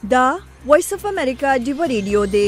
دا وایس اف امریکا ډیو ریډیو دی.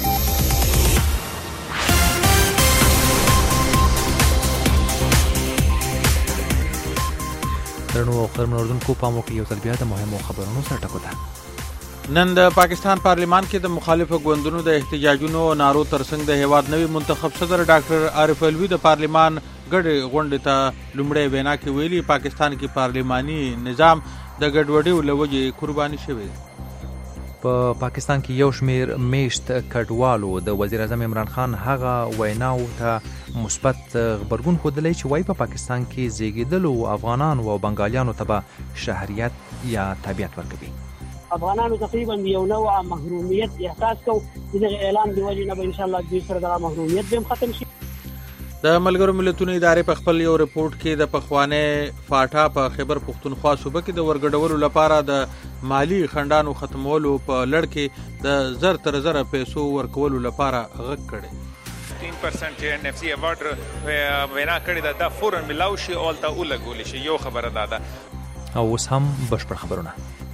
درنو خبرونه اوردونکو پامو کې یو ځل بیا د مهمو خبرونو سره ټکو ده. نن د پاکستان پارلیمان کې د مخالفو ګوندونو د احتجاجونو نارو ترڅنګ د هیواد نوی منتخب صدر ډاکټر عارف الوی د پارلیمان ګډې غونډې ته لومړی وینا کې ویلي پاکستان کې پارلیماني نظام د ګډوډۍ له وجې قرباني شوی. په پاکستان کې یو شمیر میشت کډوالو د وزیر اعظم عمران خان هغه ویناو ته مثبت غبرګون ښودلی چې وایي په پاکستان کې زیږېدلو افغانانو او بنګالیانو ته به شهریت یا تابعیت ورکوي. افغانانو تقریبا یو نوع محرومیت احساس کو د اعلان دی وجه نه به ان شاء الله دوی سره د محرومیت به ختم شي. د ملګرو ملتونو ادارې په خپل یو رپورت کې د پخوانه فاټا په خیبر پختونخوا صوبه کې د ورګډولو لپاره د مالی خندانو ختمولو په لړ کې د زر تر زر پیسو ورکولو لپاره غږ کړي. 3% NFC اوارډ وینا کړی دا فورن ملاو شي او ته ولګول شي. یو خبره ده او اوس هم بشپړ خبرونه.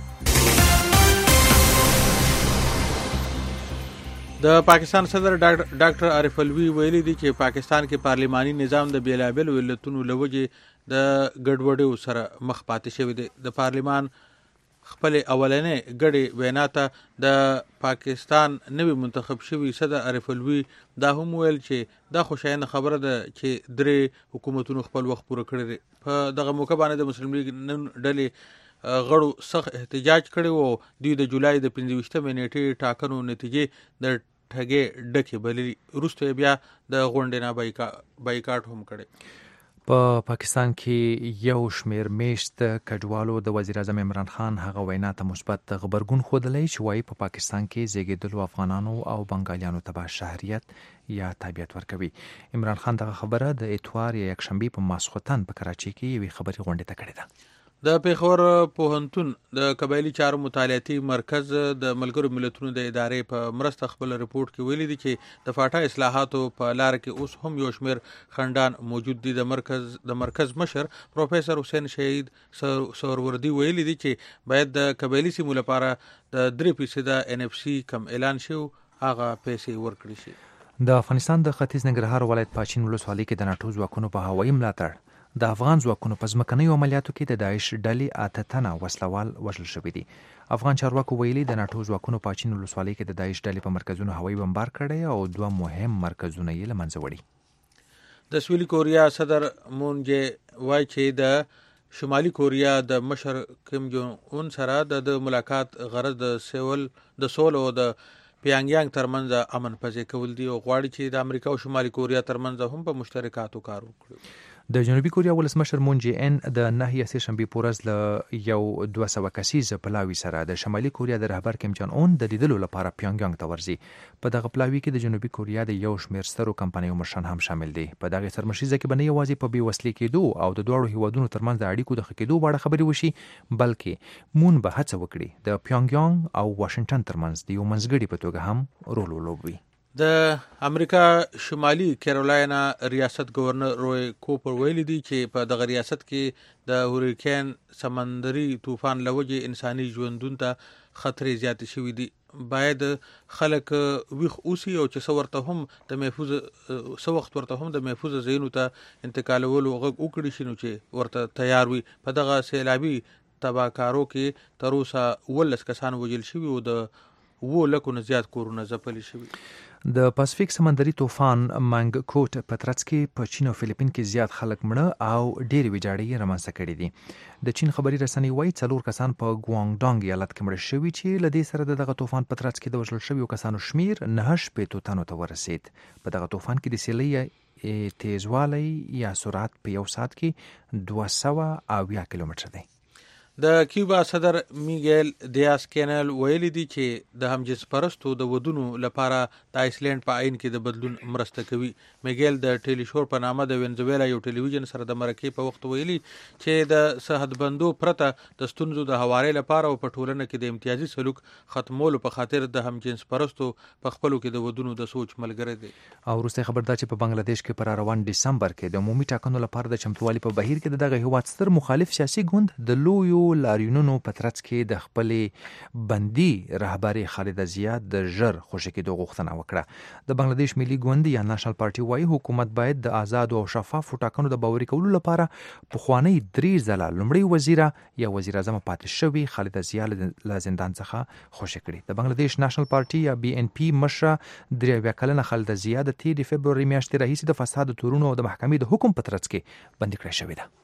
د پاکستان صدر ډاکټر عارف الوی ویلي دی چې پاکستان کې پارلیماني نظام د بیلابیلو علتونو له وجې د ګډوډۍ سره مخ پاتې شوی دی. د پارلیمان خپل اولنې ګډې وینا ته د پاکستان نوی منتخب شوی صدر عارف الوی دا هم ویل چې دا خوشاینه خبره ده چې درې حکومتونو خپل وخت پوره کړی دی. په دغه موقع باندې د مسلم لیگ نن ډلې غړو سخت احتجاج کړی وو. دوی د جولای د 25 نیټې ټاکنو نتیجې د ټګې ډکې بللي. وروسته بیا د غونډې نه بایکاټ هم کړی. په پاکستان کې یو شمیر میشت کډوالو د وزیر اعظم عمران خان هغه وینا ته مثبت غبرګون ښودلی چې وایي په پاکستان کې زیږېدلو افغانانو او بنګالیانو ته به شهریت یا تابعیت ورکوي. عمران خان دغه خبره د اتوار یا یکشنبې په ماسخوتن په کراچۍ کې یوې خبري غونډې ته کړې ده. د پیښور پوهنتون د قبایلي چارو مطالعاتي مرکز د ملګرو ملتونو د ادارې په مرسته خپل رپورت کې ویلي دي چې د فاټا اصلاحاتو په لار کې اوس هم یو شمیر خندان موجود دي. د مرکز مشر پروفیسور حسین شهید سروردی ویلي دي چې باید د قبایلي سیمو لپاره د 3% NFC کم اعلان شو هغه پیسې ورکړي شي. د افغانستان د ختیځ ننګرهار ولایت پاچین ولسوالۍ کې د ناټو ځواکونو په هوایي ملاتړ د افغان ځواکونو په ځمکنیو عملیاتو کې د داعش ډلې 8 تنه وسلوال وژل شوي دي. افغان چارواکو ویلي د ناټو ځواکونو پاچین ولسوالۍ کې د داعش ډلې په مرکزونو هوایي بمبار کړی او 2 مهم مرکزونه یې له منځه وړي. د سویلي کوریا صدر مون جې وای چې د شمالي کوریا د مشر کیم جون اون سره د ملاقات غرض د سول او د پیانګیانګ ترمنځ امن پزې کول دي او غواړي چې د امریکا او شمالي کوریا ترمنځ هم په مشترکاتو کار وکړي. د جنوبي کوریا ولسمشر مون جې ان د 9 سهشنبې پورز له یو 200 کسیز پلاوي سره د شمالي کوریا د رهبر کیم جون اون د لیدلو لپاره پیانګیانګ ته ورځي. په دغه پلاوي کې د جنوبي کوریا د یو شمیر سترو کمپنیو مشران هم شامل دي. په دغه سرمشيزه کې بنه یوازې په بیوسلې کېدو او د دوړو هیوادونو ترمنځ د اړیکو د خکېدو باندې خبرې وشي بلکې مون به هڅه وکړي د پیانګیانګ او واشنگټن ترمنځ د یو منځګړي په توګه هم رول ولوبوي. د امریکا شمالي کیرولاینا ریاست گورنر روی کوپر ویلي دی چې په دغه ریاست کې د هوریکین سمندري طوفان لوجه انساني ژوندون ته خطرې زیات شوې دي. باید خلک ویخ اوسي او چې څو وخت ورته هم د محفوظ ځایونو ته انتقالولو غږ وکړي شي نو چې ورته تیار وي. په دغه سیلابي تباکارو کې تر اوسه 19 کسان وژل شوي او د 2 لکو نه زیات کورونه ځپلي شوي. د پاسفیک سمندري طوفان مانګکوټ په ترڅ کې په چین او فلیپین کې زیات خلک مړه او ډېر ویجاړې رامنځته کړي دي. د چین خبري رسنۍ وایي 4 کسان په ګوانګډانګ ایالت کې مړه شوي چې له دې سره دغه طوفان په ترڅ کې د وژل شویو کسانو شمیر 9 تنو ته ورسید. په دغه طوفان کې د سیلۍ تیزوالی یا سرعت په یو ساعت کې 200 کیلومتر دی. د کیوبا صدر میګل دیاز کینل ویلي دی چې د همجنس پرستو د ودونو لپاره د آیسلند په عین کې د بدلون مرسته کوي. میګل د ټیلی شور په نامه د وینزویلا یو ټلویزیون سره د مرکې په وخت ویلي چې د صحت بندو پرته د ستونزو د هواري لپاره او په ټولنه کې د امتیازي سلوک ختمولو په خاطر د همجنس پرستو په خپلو کې د ودونو د سوچ ملګری دی. او وروسته خبر دا چې په بنگلاديش کې پر روان دسمبر کې د عمومي ټاکنو لپاره د چمتووالي په بهیر کې دغه هیواد ستر مخالف سیاسي ګوند د لویو لاریونونو په ترڅ کې د خپلې بندي رهبري خالده زیات د ژر خوشي کېدو غوښتنه وکړه. د بنگلاديش ملي ګوند یا نېشنل پارټي وايي حکومت باید د آزاد او شفافو ټاکنو د باوري کولو لپاره پخوانی 3 ځله لومړی وزیره یا وزیر اعظم پاتې شوی خالده زیا له زندان څخه خوشي کړي. د بنگلاديش نېشنل پارټي یا BNP مشره 3 کلنه خالده زیا د 3 فبروري میاشتې راهیسې د فساد تورونو او د محکمې د حکم په ترڅ کې بندي کړې شوې ده.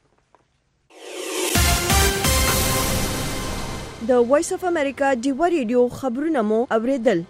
د وایس اف امریکا ډیوا ریډیو خبرونه مو اوریدل.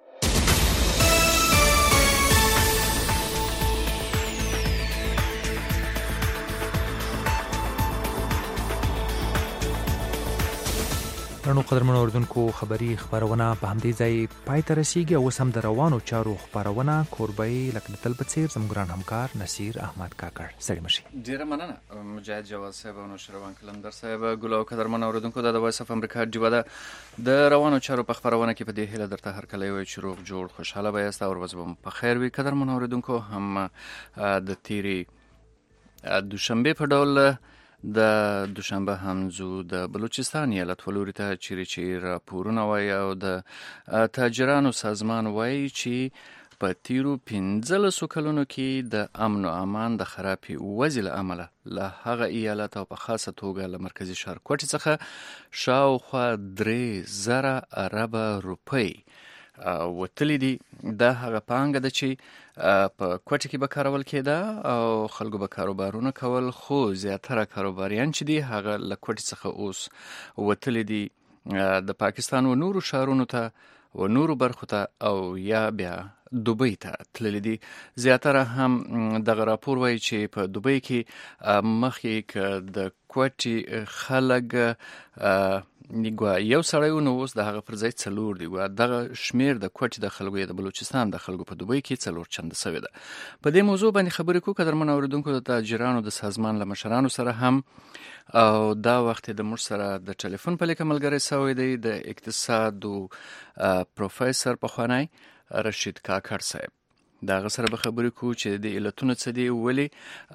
نو قدرمنو اوردونکو خبری خبرونه په همدې ځای پای ته رسیږي او سم د روانو چارو خبرونه کوربای لکه تل په څیر زموږ همکار نصیر احمد کاکړ سړي مشي. ډیره مننه مجاهد جواد صاحب او نوشروان کلندر صاحب. ګل او قدرمنو اوردونکو د وایس اف امریکا ډیوا د روانو چارو په خبرونه کې په دې هیله درته هر کله وي چې روغ جوړ خوشاله به یاست او ورځ په خیر وي. قدرمنو اوردونکو هم د تیری دوشنبه په ډول د دوشنبه همزو د بلوچستان ایالت ولوري ته چیرې راپورونه وایي او د تاجرانو سازمان وایي چې په تیرو 15 کلونو کې د امن او امان د خرابې وضع له امله له هغه ایالت او په خاصه توګه له مرکزي ښار کوټې څخه شاوخوا 3,000 اربه روپۍ وتلې دي. دا هغه پانګه ده چې په کوټه کې به کارول کېده او خلکو به کاروبارونه کول، خو زیاتره کاروباریان چې دي هغه له کوټې څخه اوس وتلې دي د پاکستان و نورو ښارونو ته و نورو برخو ته او یا بیا دوبۍ ته تللی دي. زیاتره هم دغه راپور وایي چې په دوبۍ کې مخکې د کوټې خلک یو سړی نو اوس د هغه پر ځای 4 دي. دغه شمیر د کوټې د خلکو د بلوچستان د خلکو په دوبۍ کې 4 چنده شوی ده. په دې موضوع باندې خبرې کوو قدرمن اوریدونکو د تاجرانو د سازمان له مشرانو سره هم او دا وخت د موږ سره د ټلیفون په لیکه ملګری سوی دی د اقتصاد او پروفیسور پخوانی رشید کاکړ صاحب. دا غسر به خبرې کوو چې د علتونو څه دي ولې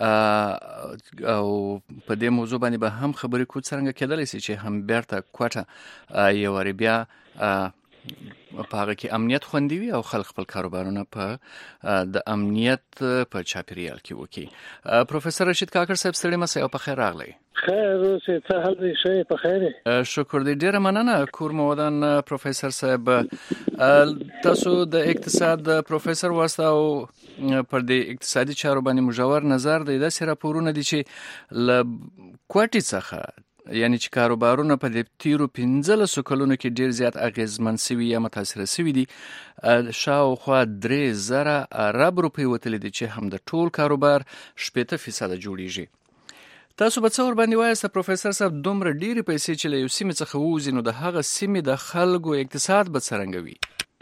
او په دې موضوع باندې به هم خبرې کوو څنګه کېدلی شي چې هم بیرته کوټه یو واری بیا په هغه کې امنیت خوندي وي او خلک خپل کاروبارونه په د امنیت په چاپیریال کې وکړي. پروفیسور رشید کاکړ صاحب ستړي مشه او په خیر راغلی. خیر اوسې ته حال دې شي په خیر. شکر دې ډیره مننه کور مودان پروفیسور صاحب. تاسو د اقتصاد پروفیسور واسطه او پر دې اقتصادي چارو باندې مجاور نظر دی. د سره راپورونه دي چې ل کوټې څخه یعنی چې کاروبارونه په دې تیرو 15 کلونو کې ډیر زیات اغیزمن شوي یا متاثر شوي دي. شاوخوا 3,000 ارب روپۍ وتلې دي چې هم د ټول کاروبار 80% جوړیږي. تاسو به څور باندې وایسته پروفیسور صاحب دومره ډیرې پیسې چې له یو سیمې څخه ووځي نو د هغه سیمې د خلکو اقتصاد به څرنګه وي؟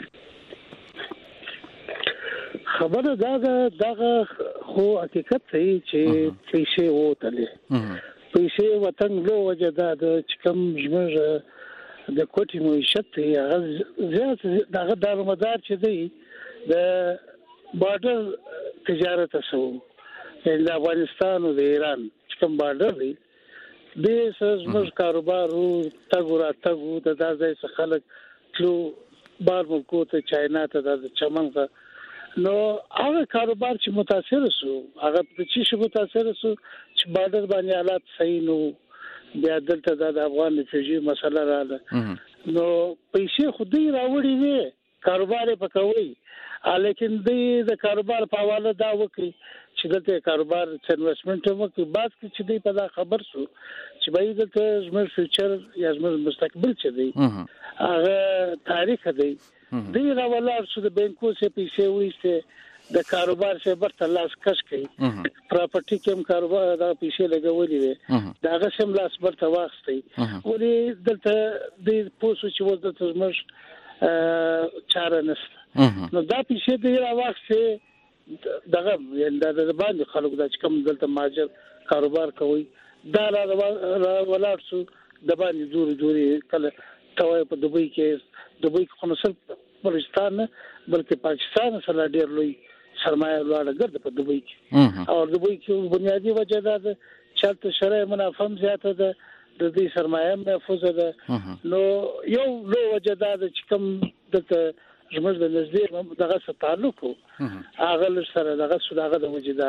خبره دغه خو حقیقت دی چې پیسې وتلې پیسې وطن لو وجدا د چکم زموږ د کوټي معیشت هغه زیات دغه دارمدار چې دی د بارډر تجارت سو د افغانستان او د ایران کوم بارډر دی د زموږ کاروبار او تګورا تګو د دازای څخه خلک تلو بار ملکو ته چاینا ته د چمن نو هغه کاروبار چې متاثر شو هغه په چې شو متاثر شو چې بارډر باندې حالات صحیح نو بیا دلته د افغان فیجی مسله رااله نو پیسې خودي راوړي وي کاروبار پکوي لیکن د کاروبار په حواله دا وکړي چې دلته کاروبار انویسټمنټ وکړي بعد کې چې دی په دا خبر شو چې باید دلته زموږ فیوچر یا زموږ مستقبل چې دی هغه تاریخ دی دی راولار شو د بانکو څخه پیسې وېسته د کاروبار څخه برته لاس کش کړي پراپرټي کې کاروبار دا پیسې لګولې وي دا غسم لاس برته واخستي ولې دلته د پوسو چې وځي زموږ چاره نشته نو دا پیسې دی راوخته دغه د باندې خلکو د کوم دلته ماجر کاروبار کوي دا راولار شو د باندې دوري کله توای په دوبۍ کې خو نسل بلوچستان بلکې پاکستان سره ډېر لوی سرمایه لاړه ګرځي په دوبۍ کې او دوبۍ کې بنیادی وجه دا چې چلته شرای منافم زیاته ده د دې سرمایه محفوظ ده. نو یو لو وجدا د چکم د زموږ د نږدې دغه سره تعلق هغه سره دغه سوداغه د وجدا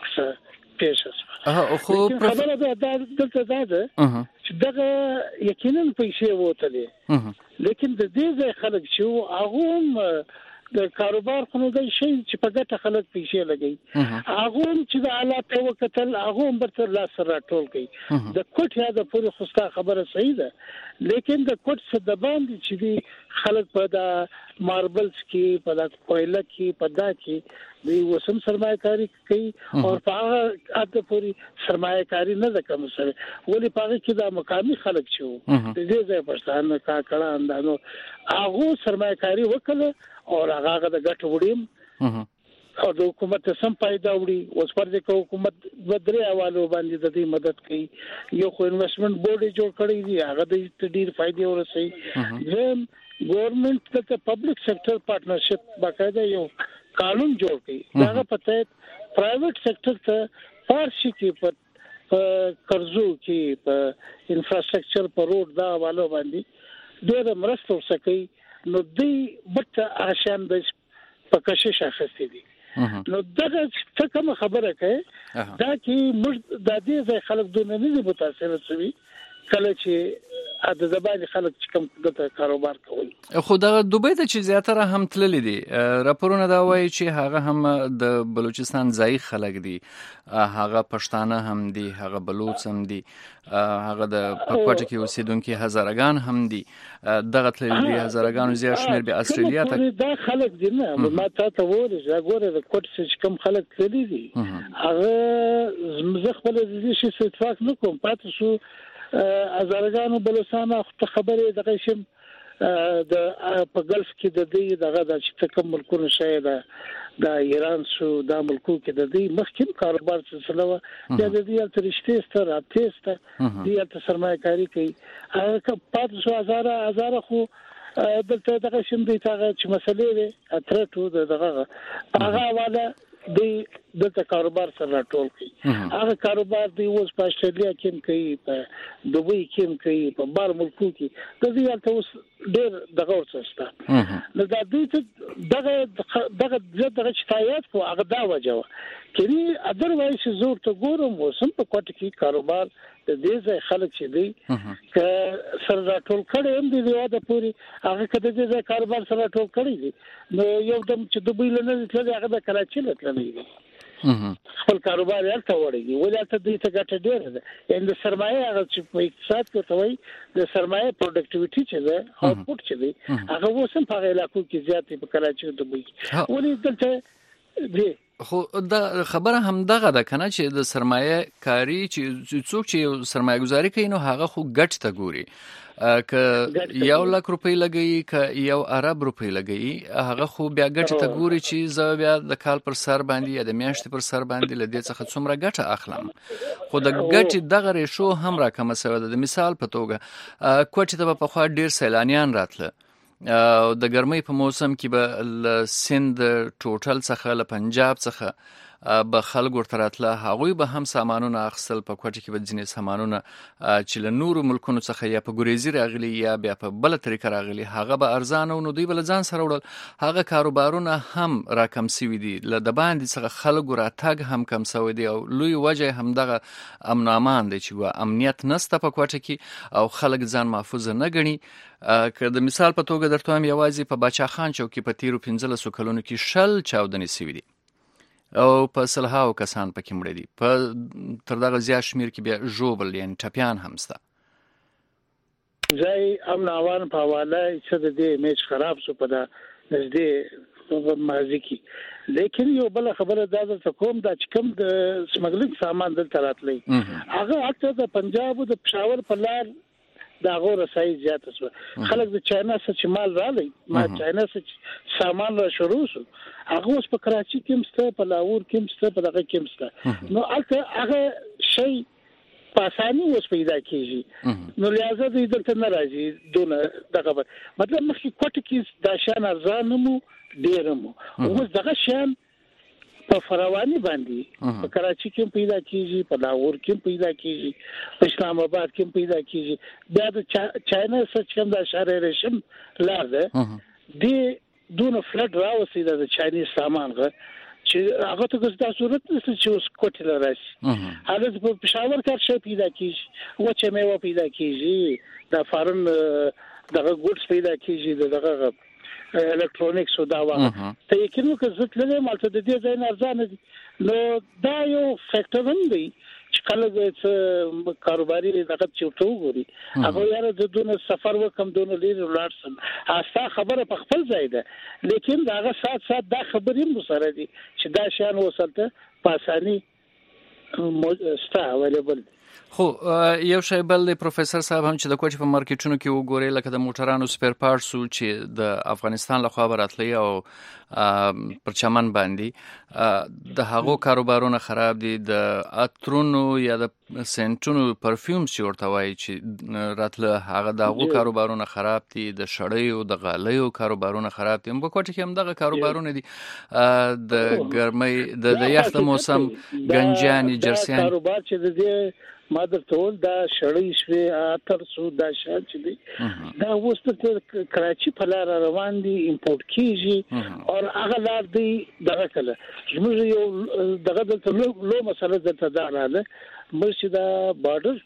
پیښه خو خبره ده دلته ده چې دغه یقینا پیسې وته لیکن د دې ځای خلک چې هغه د کاروبار خو نه شي چې په ګټه خلک پیسې لګي هغه چې د آلات او کتل هغه برتر لاس را ټول کوي د کوټ یا د پوری خوستا خبره صحیح ده لیکن د کوټ څخه د باندې چې دی خلک په د ماربلز کې په د کویله کې په دا کې دی وسم سرمایه‌کاري کوي او په هغه اته پوری سرمایه‌کاري نه ده کوم سره ولی په هغه کې د مقامي خلک شو د دې ځای پښتانه کاکړه اندانو هغه سرمایه‌کاري وکړه او هغه د ګټ وړیم او د حکومت سم پیدا وړي اوس پر دې حکومت بدري حوالو باندې د دې مدد کوي یو خو انویسټمنٹ بورډ جوړ کړی دی هغه د ډیر فائدې ورسي زم ګورنمنت ته پبلک سېکټر پارټنرشپ باقاعده یو قانون جوړ کړي هغه پته پرایویټ سېکټر ته فارسي کې په قرضو کې په انفراستراکچر په روډ دا حوالو باندې ډېر مرسته وکړي نو دې بټ آشان د پکشه شخصي دي نو دغه څه کوم خبره کوي دا چې موږ د دې ځای خلک دونه نه دي متاثر شوي کله چې د زبان خلک چې کوم د کاروبار کوي خو د دوبۍ ته چې زیاتره هم تللی دي راپورونه دا وایي چې هغه هم د بلوچستان ځای خلک دي هغه پښتانه هم دي هغه بلوچ هم دي هغه د پکوټ کې اوسیدونکو هزارګان هم دي دغه تللی دي هزارګانو زیات شمیر به استرالیا ته دا خلک دي نه ما ته وایي زګوره د کوټ چې کوم خلک تللی دي هغه زمزه خپل د دې شي اتفاق نه کوم پاتې شو ازارګانو بلوچستان خبره دغه شم د په ګلف کې د دې دغه د چې کوم ملکونو شای د ایران شو د ملکو کې د دې مخکیم کاروبار سلسله و د دې ترشته ستر اپتهسته دې سرمایه‌کاري کوي هغه پات شو هزار خو دلته دغه شم دي چې مسلې ده اترټو دغه هغه والا د کاروبار سره ټول کوي هغه کاروبار دی اوس په استرالیا کې کوي په دوبۍ کې کوي په بار ملکو کې د دې ته اوس ډېر دغه ورسسته نو دا دغه شکایت کو هغه دا وجه کړي اذروایز زور ته ګورم وسم په کوټ کې کاروبار د دې ځای خلک چې دی ک سره ټول کړي هم دي واده پوری هغه کده دې کاروبار سره ټول کړي دي نو یو دم چې دوبۍ لنه تللی هغه د کراچۍ لتللی دی خپل کاروبار یې وړي ولې ته دې ته ګټه ډېره ده ان د سرمایه هغه چې په اقتصاد کې توي د سرمایه پروډکټیویټي چې ده اوټپوټ چې دی هغه وسم په علاقو کې زیاتې په کراچۍ دوبۍ ولې دلته دی خو دا خبره هم دغه ده کنه چې د سرمایه کاری چې څوک چې سرمایه گذاری کوي نو هغه خو ګټ ته ګوري که 1 لک روپۍ لګي که 1 ارب روپۍ لګي هغه خو بیا ګټ ته ګوري چې زه بیا د کال پر سر باندې یا د میاشتې پر سر باندې لدې څخه څومره ګټه اخلم خو د ګټ دغه ریشو هم راکمه سوی ده د مثال په توګه کوټه ته په خوا ډیر سیلانیان راتله د ګرمۍ په موسم کې به سند ټوټل څخه له پنجاب څخه به خلک ورته راتله هغوی به هم سامانونه اخیستل په کوټه کې به ځینې سامانونه چې له نورو ملکونو څخه یا په ګریزي راغلي یا بیا په بله طریقه راغلي هغه به ارزانه و نو دوی به له ځان سره وړل هغه کاروبارونه هم راکم سوي دي له د باندې څخه خلکو راتګ هم کم سوی دی او لوی وجه هم دغه امن امان دی چې امنیت نسته په کوټه کې او خلک ځان محفوظ نه ګڼي که د مثال په توګه درته وایم یوازې په باچا خان چوک کې په تیرو 15 کلونو کې 10 چاودنې سوي دي او په سلهاو کسان پکې مړه دي په تر دغه زیات شمیر کې بیا ژوبل یعنی ټپیان هم شته ځای امن امان په حواله چې د دې میچ خراب شو په نږدې ماضي کې لیکن یو بل خبره دا د کوم د چکم د سمګلینګ سامان دلته راتلی هغه حتی د پنجاب او د پېښور په لار دا غوړه سایز زیات شو خلک د چاینا څخه مال رالی ما چاینا څخه سامان را شروع شو هغه اوس په کراچۍ کې مسته په لاهور کې مسته په دغه کې مسته نو هغه شی په اساني اوس پیدا کیږي نو لہذا دې دلته ناراضي دونه دغه مطلب مخکې کوټه کې دا شان ارزان مو ډیر مو اوس دغه شان په فراوانی باندې په کراچي کې پیدا کیږي، په لاهور کې پیدا کیږي، په اسلام آباد کې پیدا کیږي. بیا د چاینا سچم د اشاره رشم لار ده دی دونه فلډ راوسی د چاینیز سامان غو چې هغه ته د صورت نشي چې اوس کوټه لراسي. هغه په پېښور کې شي پیدا کیږي، و چې میوه پیدا کیږي، د فارن دغه ګوډس پیدا کیږي، دغه الکترونیکس او دا واغه ته یقینو که زت لري مالته د دې ځای نه ارزانه دي. نو دا یو فیکټر هم دی چې کله د کاروباري دغه چوټو ګوري هغه یاره د دونه سفر وکم دونه لري ولارسم استا خبره په خپل ځای ده، لیکن داغه سات دا خبرې مو سره دي چې دا شان وسلته پاسانی ستا اویلیبل. خو یو شی بل دی پروفیسور صاحب هم چې د کوچ په مارکیټونو کې وګوري لکه د موټرانو سپیر پارټسو چې د افغانستان له خوا براتلی او پر چمن باندې د هغو کاروبارونه خراب دي، د عطرونو یا د سنټونو پرفیومز چې ورته وایي چې راتله هغه د هغو کاروبارونه خراب دي، د شړیو د غالیو کاروبارونه خراب دي. په کوټه کې هم دغه کاروبارونه دي، د ګرمۍ د یخ د موسم ګنجاني جرسیان کاروبار چې د ما د ټول دا شړې شوي اتر سو دا شان چې دی دا وسته کراچي په لار روان دي امپورټ کیږي او هغه لار دی دغه کله زموږ یو دغه د لو مسله د تدارانه مرشي دا بارډر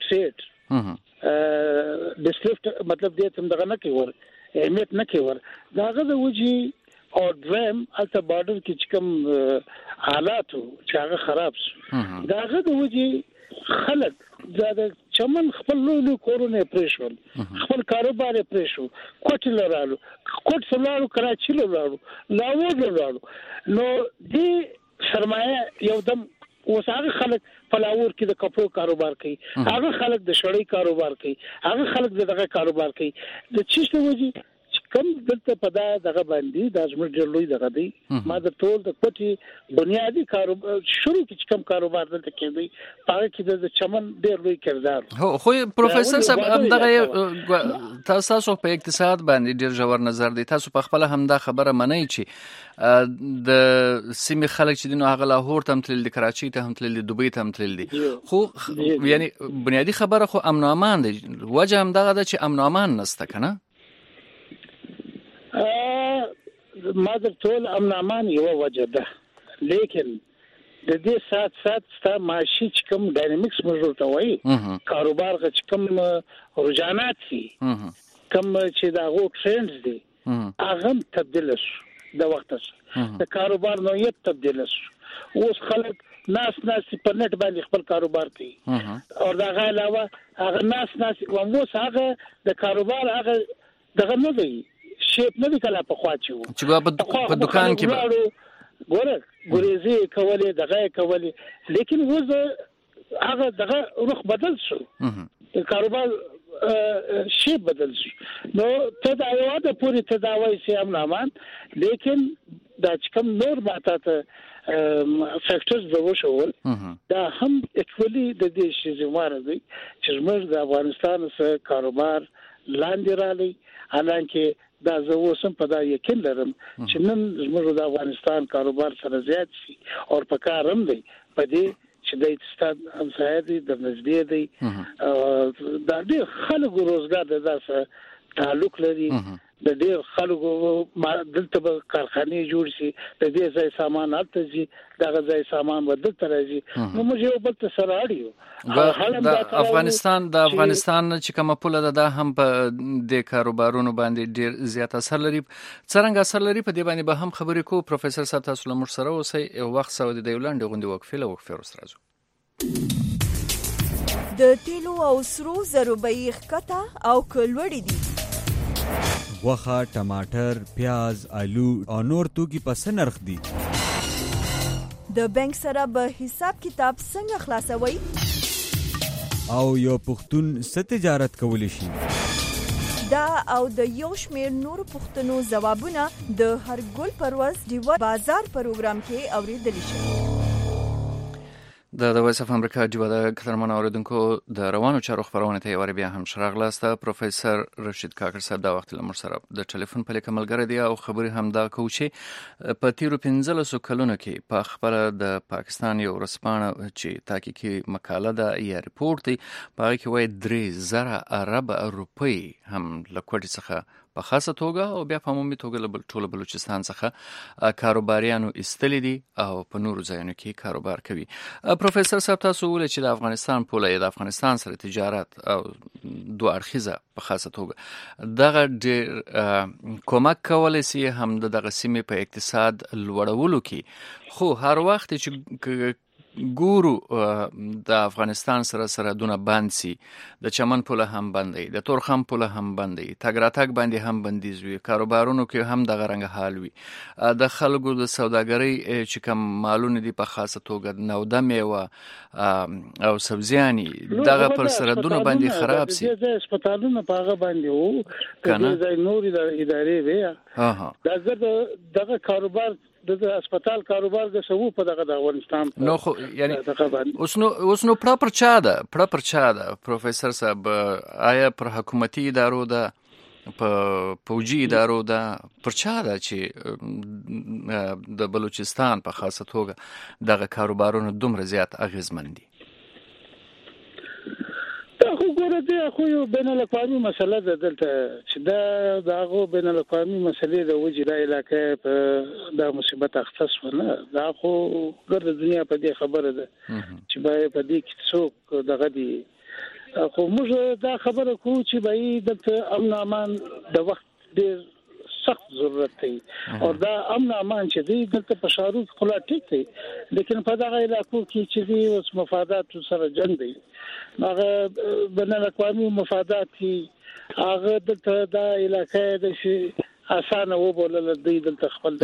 ټریډ ډیسکرپټ مطلب دې تم دغه نه کیور اهمیت نه کیور داغه د وجي او درم الته بارډر کې کوم حالات چې هغه خراب شو داغه د وجي خلک زاده چمن خپل لوی کورونه پرېښول، خپل کاروبار پرېښو، کوټ لرالو، کوټ سلالو، کراچي لرالو، لاهور لرالو. نو دې سرمایه یو دم وساره خلک په لاهور کې د کپړو کاروبار کوي، هغه خلک د شړې کاروبار کوي، هغه خلک دغه کاروبار کوي. د چیشته وږي کم دلته په دغه باندې د ازمر جوړوي دغه دی ما د ټول د کوټي بنیادی کاروبار شروع کې کوم کاروبار دلته کوي هغه کې د چمن ډېر لوی کردار. خو پروفیسور صاحب دغه تاسو په اقتصاد باندې ډېر ژور نظر دی، تاسو په خپل هم دا خبره منئ چې د سیمې خلک چې دینو هغه لاهور ته هم تلل دي، کراچي ته هم تلل دي، دوبۍ ته هم تلل دي، خو یعنی بنیادی خبره خو امن و امان دی. وجه هم دغه ده چې امن و امان نشته کنه. ما در ټول امن امان یو وجه ده، لیکن د دې سات ستا معاشي چې کوم ډاینامیکس موږ ته وایي کاروبار چې کوم رجحانات دي کوم چې دا غو ټرندز دي هغه تبدیل شو د وخت سره د کاروبار نوعیت تبدیل شو. اوس خلک ناس په نت باندې خپل کاروبار کوي او دا غا علاوه هغه ناس وموس هغه د کاروبار هغه دغه نه دی شیپ نه کله په خواچو چې په دکان کې ګوره ګوريزي کولې دغه کولې، لیکن وز هغه دغه روح بدل شو، کاروبار شیپ بدل شو. نو تداوی د پوری تداوی سي امن امان، لیکن دا کوم نور ماته فیکټرز به شول دا هم اکولی د دې شی زموږ دی چې موږ د افغانستان سره کاروبار لاندې را لې، حالانکه دا زه اوسم په دا یقین لرم چې نن زموږ د افغانستان کاروبار سره زیات شي او په کار هم دی په دې چې د اقتصاد همسایه دي د نږدې دي دا ډېر خلکو روزګار د داسه تعلق لري، د ډېر خلکو دلته به کارخانه جوړ شي، د دې ځای سامان الته ځي، دغه ځای سامان بدلته راځي. نو موږ یو بل ته سره اړیو د افغانستان چې کومه پوله ده هم په دې کاروبارونو باندې ډېر زیات اثر لري. څرنګه اثر لري په دې باندې به هم خبرې کوو. پروفیسور صاحب تاسو له موږ سره اوسئ، وخت سعودي د یولانډ غونډې وقفې وروسته راځو. د تیلو او سرو زرو بیې ښکته او کلوړې دي. غوښه، ټماټر، پیاز، آلو او نور توکي په څه نرخ دي؟ د بانک سره به حساب کتاب څنګه خلاصوي؟ او یو پښتون څه تجارت کولی شي؟ دا او د یو شمېر نورو پوښتنو ځوابونه د هر ګل پرواز ډیوه بازار پروګرام کې اوریدلی شي. د وایس اف امریکا ډیو د قدرمن اوریدونکو د روانو چارو خبرونه ته ور بیا هم شراغلاسته پروفیسور رشید کاکړ صاحب دا وخت لمر سره د ټلیفون په لیکه ملګری دی او خبري هم دا کوچی په تیرو 15 کلونو کې په خبره د پاکستان یو رسپانه چې تحقیقي مقاله ده یا ریپورت دی په کې وایي 3000 ارب روپی هم لکوټ څخه په خاصه توګه او بیا په عمومي توګه ټول بلوچستان څخه کاروباریانو استلې دي او په نورو ځایونو کې کاروبار کوي. پروفیسور صاحب تاسو ولې چې د افغانستان پوله د افغانستان سره تجارت او دوه اړخیزه په خاصه توګه دغه ډېر کومک کولای شي هم دغه سیمې په اقتصاد لوړولو کې خو هر وخت چې ګورو د افغانستان سره دونه بند سي د چمن پوله هم بندي د تورخم پوله هم بندي تګراتک باندې هم بندیز وي کاروبارونو کې هم دغه رنګ حال وي د خلکو د سوداګرۍ چې کوم مالونه دي په خاصه توګه نو د میوه او سبزیاني دغه پر سره دونه باندې خراب سي د هسپتالونو په هغه باندې وو کنه د نور ادارې وي دغه کاروبار د هسپتال کاروبار د سوو په دغه د افغانستان نو خو یعنی اوس نو پراپر چا ده پروفیسور صاحب آیا پر حکومتي ادارو ده په پوجي ادارو ده پر چا ده چې د بلوچستان په خاصه توګه دغه کاروبارونو دومره زیات اغیزمن دي خو یو بین الاقوامي مسله ده دلته چې دا هغه بین الاقوامي مسلې د وجې د علاقې په د مصیبت اختص ونه دا خو ګرد دنیا په دې خبره ده چې باید په دې کې څوک دغه دي خو موږ دا خبره کوو چې باید د امن امان د وخت ډېر سخت ضرورت دی او دا امن امان چې دی دلته په شارو خلا ټیک دی لیکن په دغه علاقو کې چې دی اوس مفادات سره جنگ دی هغه بین الاقوامي مفادات کې هغه دلته دا علاقې د شي اسانه وبولل دی دلته خپل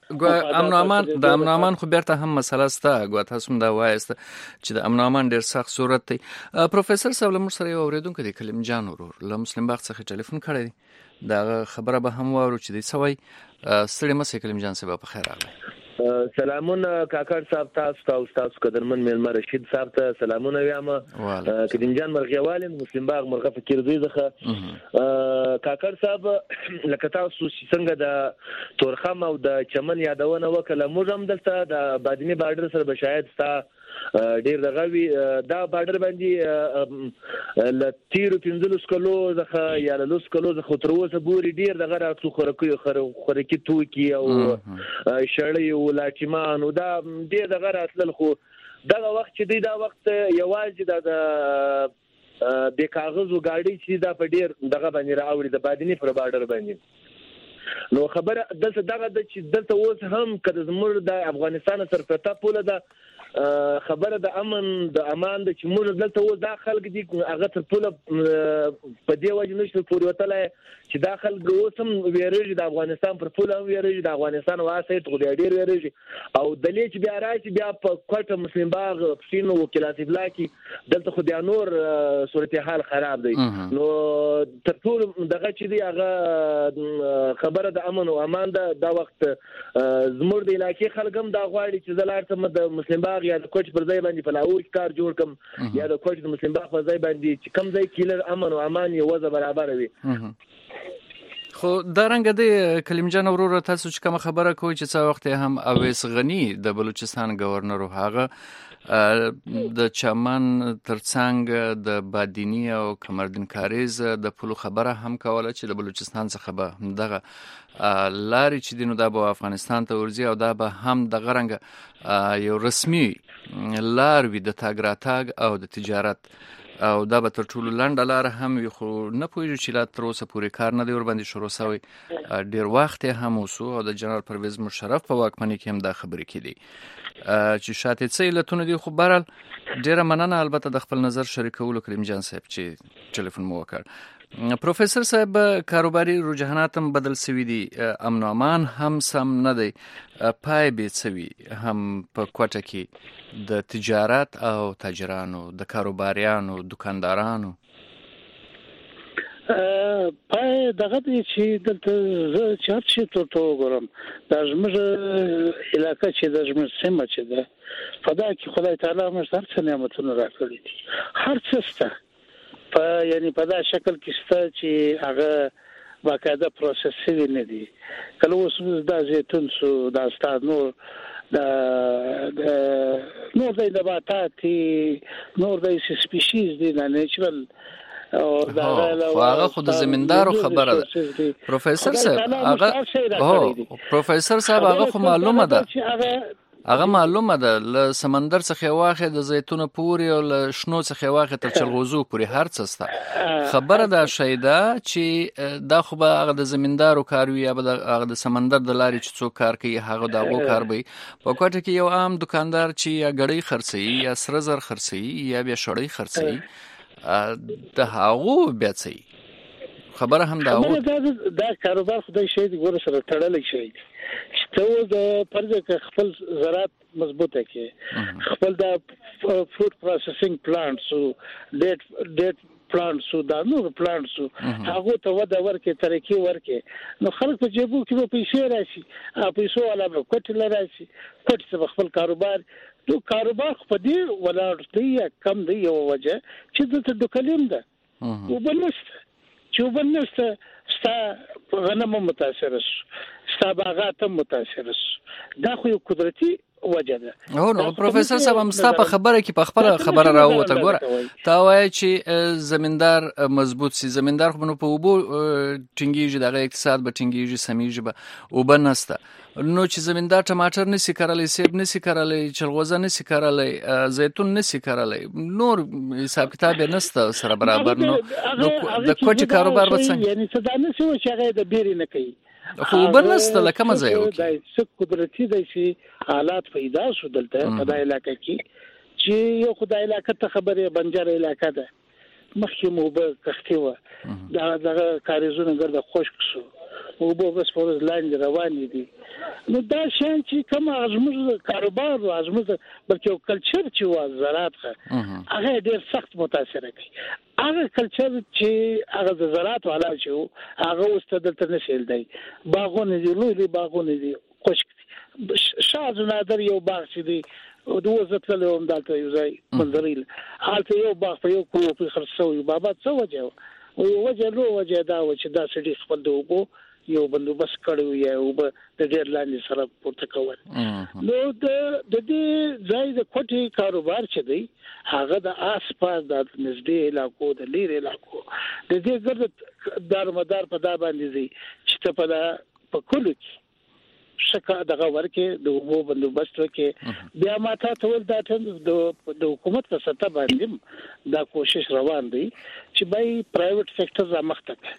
د امن امان خو بیرته هم مسله سته غو تاسو دا وایست چې د امن امان ډیر سخت صورت دی. پروفیسور صاحب لمر سره یو اوریدونکو د کلیم جان ورور له مسلم باغ څخه ټلیفون کړی دا خبره به هم وارو چې دی سوي ستړي مسې کلیم جان صاحب په خیر راغلی. سلامونه کاکړ صاحب تاسو قدرمن مېلمه رشید صاحب ته سلامونه وایم کدیم جان مرغیوال مسلم باغ مرغه فکر دوی زخه کاکړ صاحب لکه تاسو څنګه د تورخم او د چمن یادونه وکړه موږ هم دلته د بادینی بارډر سره بشاید ستا ډیر دغوی دا بارډر باندې لتیرو 15 کلو زخه یا لوس کلو زخه تر اوسه بوري ډیر دغه راتلو خورکی توکی او شړې او لاچمان او دا ډیر دغه راتل خو دغه وخت چې دی دا وخت یوازې د د کاغذ او گاډي چې دا په ډیر دغه باندې راوړي د بادینی پر بارډر باندې نو خبره دلته دغه د چې دلته اوس هم کله زموږ د افغانستان سره پرتا پوله ده خبره د امن د امان د چې موږ دلته و دا خلک دي هغه تر پوله په دی وجه نشته پورې وتلای چې دا خلک اوسم ویریږي د افغانستان پر پوله ویریږي د افغانستان واسه ته ډیر ویریږي او د لیچ بیا راشي بیا په کوټه مسلم باغ پښینو وکیلات بلا کې دلته خو د نور صورتحال خراب دی نو تر ټول دغه چې دی هغه خبره د امن او امان دا وخت زموږ د علاقې خلک هم دا غواړي چې زلارته د مسلم باغ یا د کوچ پر ځای باندې په لاور کار جوړ کم یا د کوچ د مسلم باغ پر ځای باندې چې کم ځای کیلر امن او امان یو وضع برابر وي خو دا رنګ د کلیم جان ورور تاسو چې کوم خبره کوي چې څو وخت هم اویس غنی د بلوچستان گورنر هغه د چمن ترڅنګ د بادینی او کمردین کاریز د پلو خبره هم کوله چې د بلوچستان څخه به دغه لاري چې دینو د افغانستان ته ورځي او دا به هم د غرنګ یو رسمي لار وي د تاګراتاګ او د تجارت او دا به تر ټولو لنډه لار هم وي خو نه پوهېږو چې لا تر اوسه پورې کار نه دی ورباندې شروع شوی ډېر وخت یې هم وسو او د جنرال پرویز مشرف په واکمنۍ کې هم دا خبرې کېدي چې شاته څه علتونه دي خو بهرحال ډېره مننه البته د خپل نظر شریکولو کریم جان صاحب چې ټلیفون مو وکړ. پروفیسور صاحب کاروباري رجحانات هم بدل سوي دي امن و امان هم سم نه دی پای به سوي هم په کوټه کې د تجارت او تاجرانو د کاروباریانو دکاندارانو پای دغه چې دلته زه چارچې ته وګورم دا زموږ علاقې چې د زموږ سیمه چې ده په دا کې خدای تعالی موږ هر څه نعمتونه راکړي دي هر څه سته یعنی په دا شکل کې سته چې هغه باقاعده پروسس شوی نه دي کله اوس دا زیتون سو دا ستاسو نور نور د نباتات نور د سپیشیز دي نه نیچرل هغه خود زمیندارو خبره ده پروفیسور صاحب هغه خو معلومه ده هغه معلومه ده له سمندر څخه واخه د زیتون پوري او له شنو څخه واخه تر چلغوزو پوري هر څه ستا خبره ده شیدا چې دا خو به هغه د زمیندارو کار وي یا به هغه د سمندر د لارې چې څوک کار کوي هغه دغه کار وي په کوټه کې یو عام دکاندار چې یا غړی خرڅي یا سره زر خرڅي یا بیا شړی خرڅي د هغه بیا څه خبره هم دا کاروبار خدای شي د ګور سره تړلې شي چې ته د پرځه خپل زراعت مضبوطه کې خپل د فود پروسسینګ پلانټس او ډیټ پلانټس او د نور پلانټس هغه ته ودا ورکه ترقی ورکه نو خلک په جيبو کې پیسې راشي پیسو علاوه کوټ لراشي کوټ څخه خپل کاروبار تو کاروبار په دې ولاړ دی کم دی یو وجه چې د دکلیم ده وبنست ستا غنم متاثر ستا باغات متاثر دا خو یو قدرتي وجه ده نو پروفیسور صاحب مستا په خبره کې په خپل خبره راوته ګوره تا وایي چې زمیندار مضبوط سي زمیندار خو په وبو ټینګیږي دغه اقتصاد به ټینګیږي سمېږي به وبنسته نو چې زمیندار ټماټر نسی کارلی سیب نسی کارلی چلغوزه نسی کارلی زیتون نسی کارلی نور حساب کتاب نسته سره برابر نو د کوټي کاروبار وڅنګ یعنی څه دا نسی و چې هغه د بیرې نه کوي خو بنسته لکه مزه یو دا څه قدرتي دی چې حالات پیدا شو دلته په دای علاقې کې چې یو خدای علاقې ته خبره بنجر علاقې ده مخکې مو به کښتي و دا کاریزونه ګرځه خشک شو او به بس په لاندې روان دي نو دا شان چې کوم ازموږ کاروبار او ازموږ بلکې کلچر چې و زراعت هغه ډېر سخت متاثر کوي هغه کلچر چې هغه د زراعت والا چې هغه واستدلته نشل دی باغونه دي لوی باغونه دي خشک شاز نادر یو باغ چې دی دوه ځله هم دالته یو ځای منظرې حالته یو باغ په یو کوو په خرڅوي بابا څه وجه او وجه لو وجه دا و چې دا سړي خپل دوغو یو بندوبست کړو یا او د ډیر لاندې سره پورته کول نو د دې ځای د کوټي کاروبار چې دی هغه د آسپاس د نږدې علاقو د لیر علاقو د دې ګرد دارمدار په دا باندې دی چې ته په کلو کې شکه دغه ورکه د وبو بندوبست وکي بیا ماته ټول دا د حکومت په سطح باندې دا کوشش روان دی چې بای پرایویټ سېکټر را مخته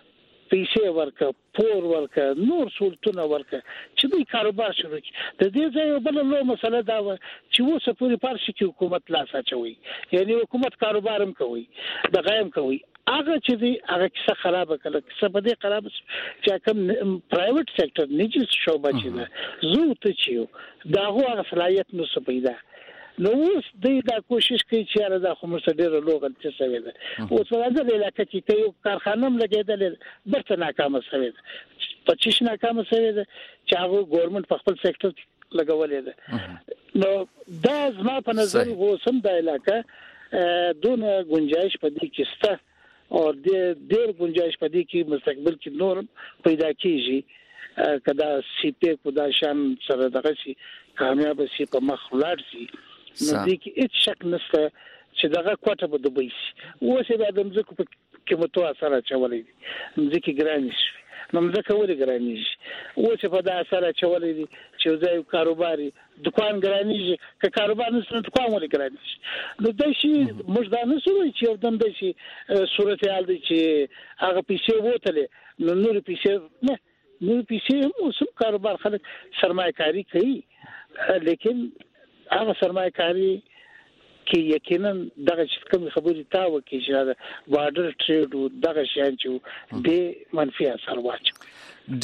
پیسې ورکه پور ورکه نور سلطنه ورکه چې دوی کاروبار شروع کړي د دې ځای بل نو مسله دا و چې اوس په پارشي کې حکومت لاس اچوي یعنی حکومت کاروبار هم کوي د غیم کوي هغه چې دی هغه څه خراب کړل څه په دې خراب چې کوم پرایویټ سېکټر نجی شوبه چې ده زو ته چې دا هغه صلاحیت نو څه پیدا نو اوس دا کوشش کوي چې دا خو مرسته ډیره لوګل چې سوي ده اوس ولادت علاقې کې یو کارخانه لګیدل برته ناکامه سوي ده 25 ناکامه سوي ده چې هغه ګورنمنت په خپل سېکټر لګولې ده نو دا زما په نظر وو سم د علاقې دون گنجائش په دې کې سته او ډېر گنجائش په دې کې مستقبل کې نور پیدا کیږي کدا سی پی کو دا شان سره دغه شي کامیاب شي په مخ ولاړ شي نو دې کې هیڅ شک نشته چې دغه کوټه به دوبي شي اوس د مزکو په قیمتو اثر اچولې مزکه ګرانی شي نو مزکه ولې ګرانی شي اوس په دا اثر اچولې چې ځای کاروباري دکان ګرانی شي که کاروبار نشي دکان ولې ګرانی شي نو دا شي مجدانه سوي چې یو دم د شي صورت حال دي چې هغه پیسې وته نو نور پیسې نه نور پیسې هم اوس کاروبار خلک سرمایه‌کاری کوي لیکن هغه سرمایه‌کاری کې یقینا دغه کوم خبرې تا وکړي چې بارډر ټریډ او دغه شیان چې د منفي اثر واچو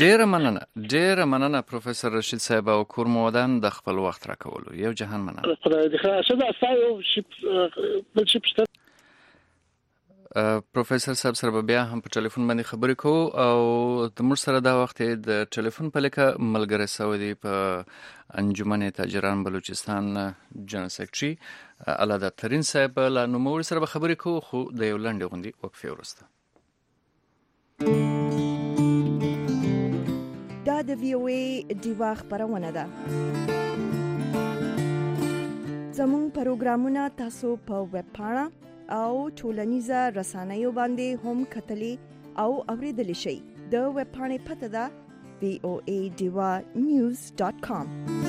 ډېر مننه پروفیسور رشید صاحب او کورمودان د خپل وخت راکولو یو جهان مننه خدای دې ښه شه دا یو بل شي پروفیسور صاحب سره بیا هم په ټلیفون باندې خبرې کوو او د موږ سره دا وخت د ټلیفون په لیکه ملګری سوی دی په انجمن تاجران بلوچستان جنرال سیکرټري الاده ترین صاحب له نوموړي سره به خبرې کوو خو د یو لنډې غونډې وقفې وروسته. دا د VOA ډیوا خبرونه ده. زموږ پروګرامونه تاسو په ویب پاڼه او ټولنیزه رسنیو باندې هم کتلی او اوریدلی شئ. د ویب پاڼې پته ده voadiva.news.com.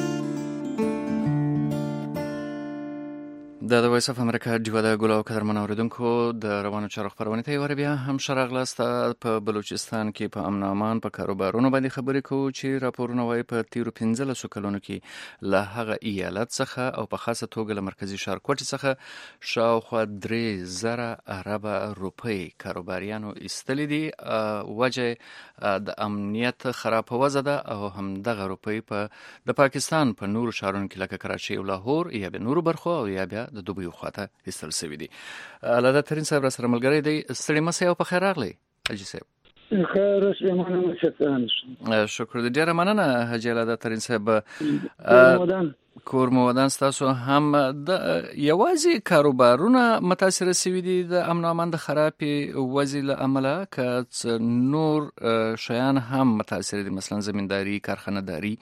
د وایس اف امریکا ډیوا د ګل او قدرمن اوریدونکو د روانو چارو خبرونه ته ور بیا هم شرغلاست په بلوچستان کې په امن امان په کاروبارونو باندې خبرې کوو چې راپورونه وايي په تیرو 15 کلونو کې له هغه ایالت څخه او په خاصه توګه له مرکزی ښار کوټې څخه شاوخوا 3,000 ارب روپۍ کاروباریانو ایستلې دي. وجه د امنیت خراب وضع ده او هم دغه روپۍ په د پاکستان په نورو ښارونو کې لکه کراچۍ او لاهور یا به نورو برخو او یا بیا د دوبۍ خواته ایستل شوی دي. الاده ترین صاحب سره ملګری دی. ستړي مسئ او په خیر راغلی حاجی صاحب. خیر اوسه مننه شکر دې ډیره مننه حاجی الاده ترین صاحب. کور مو ودان تاسو هم د یوازې کاروبارونه متاثر شوي دي د امن امان د خرابې وضع له امله که نور شیان هم متاثر دي مثلا زمینداری کارخانه‌داری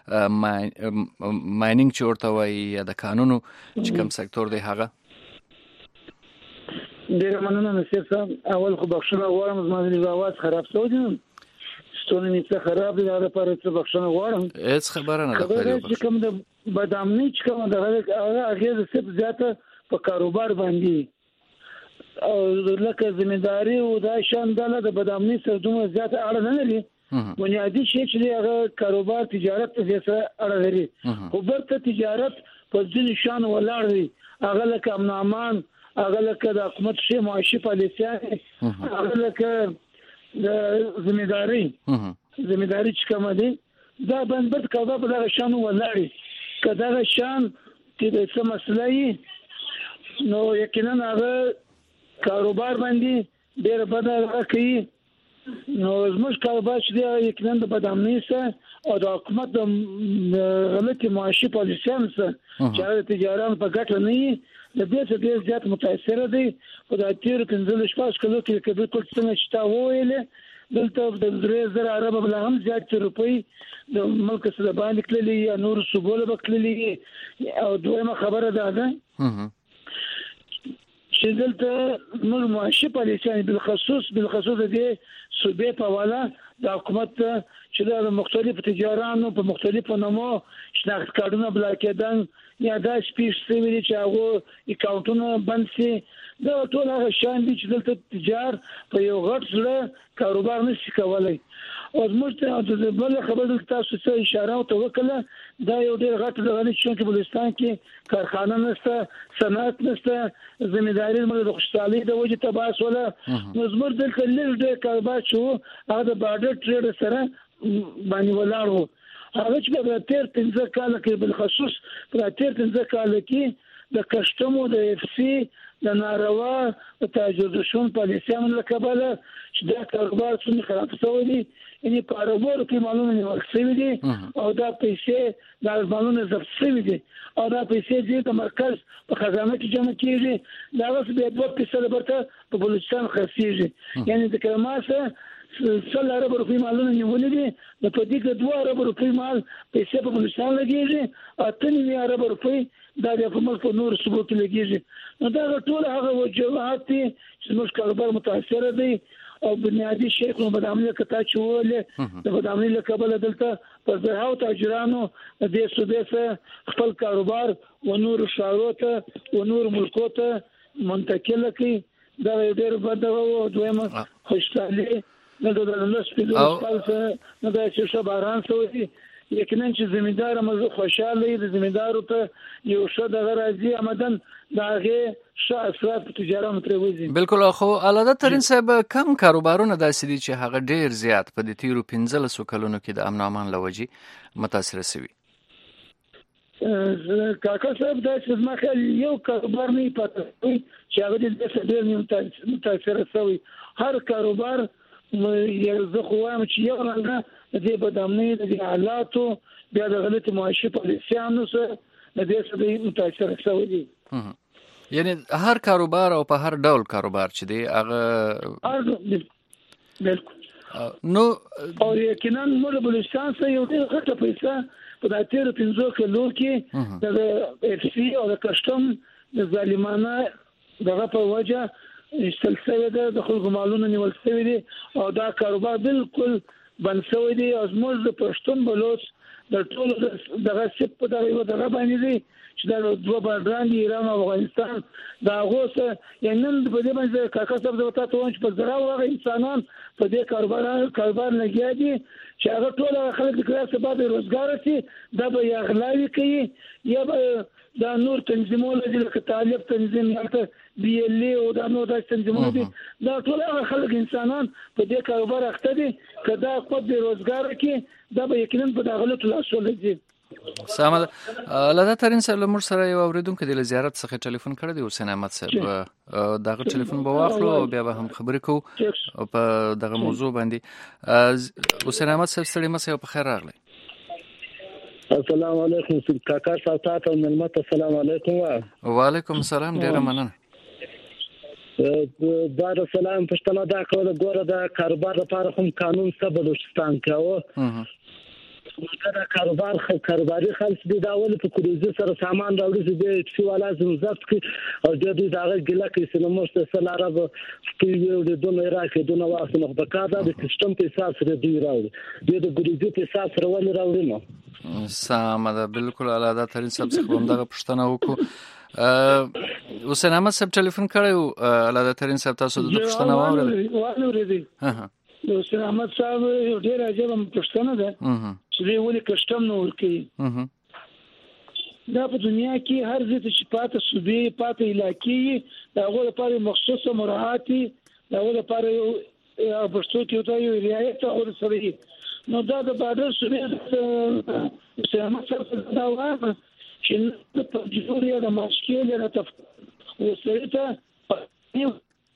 ماینینګ چې ورته وایي یا د کانونو چې کوم سکتور دی هغه. ډیره مننه نصیر صاحب. اول خو بخښنه غواړم زما د اواز خراب شوی دی ستونی می څه خراب دي دا لپاره څه بخښنه غواړم. هیڅ خبره نه ده. چې کوم د بدامنی چې کوم د هغه د څه زیاته په کاروبار باندې او لکه زمینداری او دا شان د بدامنی سره دومره زیاته اړه نه لري. بنیادی شی چې هغه کاروبار تجارت سره اړه لري. خو برته تجارت په ځینې شان ولاړ دی. هغه لکه امن امان، هغه لکه د حکومت شی معاشي پالیسیان، هغه لکه د زمینداری چې کوم دي دا باندې کاوه په دغه شان ولاړی. که دغه شان چې د څه مسله نو یقینا هغه کاروبار باندې ډېر بدل کوي. نو زموږ کاروبار چې یقینا د بدامنۍ سره او د حکومت د غلطي معاشي پالیسیان سره چې د تجارت په ګټه نه وي د دې څخه ډېر زیات متاثر دي. په د تیر 15 کلو کې کبه ټول څنګه شتا وویل دلته د 3,000 عرب بل هم زیات روپۍ د ملک سره باندې کړلې یا نور صوبول بکړلې. او دویمه خبره ده چې دلته نور معاشي پالیسیان بالخصوص د دې صوبې په حواله د حکومت چې د مختلفو تجارانو په مختلفو نامو شناخت کارتونه بلاکېدل یا دا سپیش سوي چې هغه اکاونټونه بند شي. دا ټول هغه شان دي چې دلته تجار په یو غټ سره کاروبار نشي کولای. او زموږ ته د بل خبرو تاسو څه اشاره وکړه دا یو ډېر غټ دغه چې بلوچستان کې کارخانه نشته، صنعت نشته، زمینداری موږ د خوشحالي د وجه تباس ولا نو زموږ دلته لږ کاروبار شو هغه د بارډر ټریډ سره باندې ولاړو. هغه چې په تیر 15 کال کې بالخصوص په تیر 15 کال کې د کسټمو د اف سي د ناروا تاجرشون پالیسیانو له کبله چې دا کاروبار څنګه خراب شوی دی. یعنی کاروبار کې معلومه نه ورسېږي دي او دا پیسې د معلومه ضبط شوی دي او دا پیسې د مرکز په خزانه کې جمع کیږي. دا اوس به 2% برته په بلوچستان خرڅيږي. یعنی د کلماسه 100 عرب روپۍ مالونه نیولې دي د په دې کې 2 عرب روپۍ مال پیسې په بلوچستان لګیږي او 3 عرب روپۍ دا د کومل په نور ثبوت لګیږي. نو دا ټول هغه وجوهات دي چې موږ کاروبار متاثر دي او بنیادی شیخ نو بدامنۍ کته چولې د بدامنۍ له کبله دلته په زهاو تاجرانو د دې صوبې سره خپل کاروبار و نور شاروته و نور ملکوته منتقل کی. دا ډېر بده او دویمه خوشحالي نه د نس په نه د چې باران سوي یقینا چې زمیندار موږ خوشاله دي. زمیندارو ته یو څه د راځي آمدن داغه شاسرات تجارت متروزي. بالکل. خو الاده ترین صاحب کم کاروبارونه داسې دي چې هغه ډیر زیات په دې تیرو 15 کلونو کې د امن امان لوجي متاثر شوي. کاکا صاحب دا چې ما خیال یو کاروبار نه پاتې چې هغه دې ډېر متاثر شوی. هر کاروبار زه خو وایم چې یو رنګه د بدامنۍ د حالاتو بیا د غلط معاشي پالیسیانو سره د دې سره متاثر شوی دي. یعنی هر کاروبار او په هر ډول کاروبار چې دی هغه بالکل نو او یقینا موږ بلوچستان سره یو ډېر غټه پیسې په داتیر 15 کلو کې د اف سی او د کسٹم د ظالمانه دغه په وجه سلسله د خلکو مالونه نیول شوی دي او دا کاروبار بالکل بند شوی دی. او موږ د پښتون بلوچ د ټول دغه سپ په دغه باندې دي چې دا دوه باران دي ایران او افغانستان دا غوسه یعنی په دې باندې کاکا صاحب د وتا ته چې په زراعت او انسانان په دې کاروبار لګیا دي چې هغه ټول خلک د کلاس په باب روزګار شي دا به یا غلاوي کوي یا دا نور تنظیمونه دي لکه طالب تنظیم یا بي ال او دا نور د تنظیمونه دي دا ټول خلک انسانان په دې کاروبار اخته دي کدا خپل د روزګار کې دا به یقینا په داخله تلاسو لږي. سامه لاله ترين سره لمر سره یو اوریدونکو د زیارت څخه ټلیفون کړی دی حسین احمد صاحب دغه ټلیفون به واخلو بیا به هم خبرې کوو په دغه موضوع باندې. حسین احمد صاحب ستړي مشه په خیر راغلی. السلام علیکم کاکا صاحب تاسو ملمت السلام علیکم. وعلیکم السلام ډیره مننه. دا د سلام پښتنه دا کوله ګوره د کاروبار لپاره هم قانون څه بلوچستان کاوه دا کاروباري خلک دي دا ول په کروزه سره سامان راوړي چې چې والا زمزت کې او د دې دغه ګله کې سلموست سره عرب په یو د دونه راکې دونه واسه مخ بکاده د سیستم په اساس سره دی راوړي د کروزه په اساس سره ول راوړي نو سامه ده بالکل الاده ترين سب څخه هم دغه پښتنه وکړو. حسین احمد صاحب ټلیفون کړو الاده ترين سب تاسو د پښتنه واورېدل. حسین احمد صاحب ډیر عجیب پښتنه ده چې ولې کسٹم نو ورکی دا په دنیا کې هر ځای چې پاته صوبې پاته علاقې دا غوړ لپاره مخصوصه مراعاتي دا غوړ لپاره پښتو کې یو رعایت او سره نو دا د بادر صوبې حسین احمد صاحب دا وایي چې په جوړه د مشکل نه وسرته یو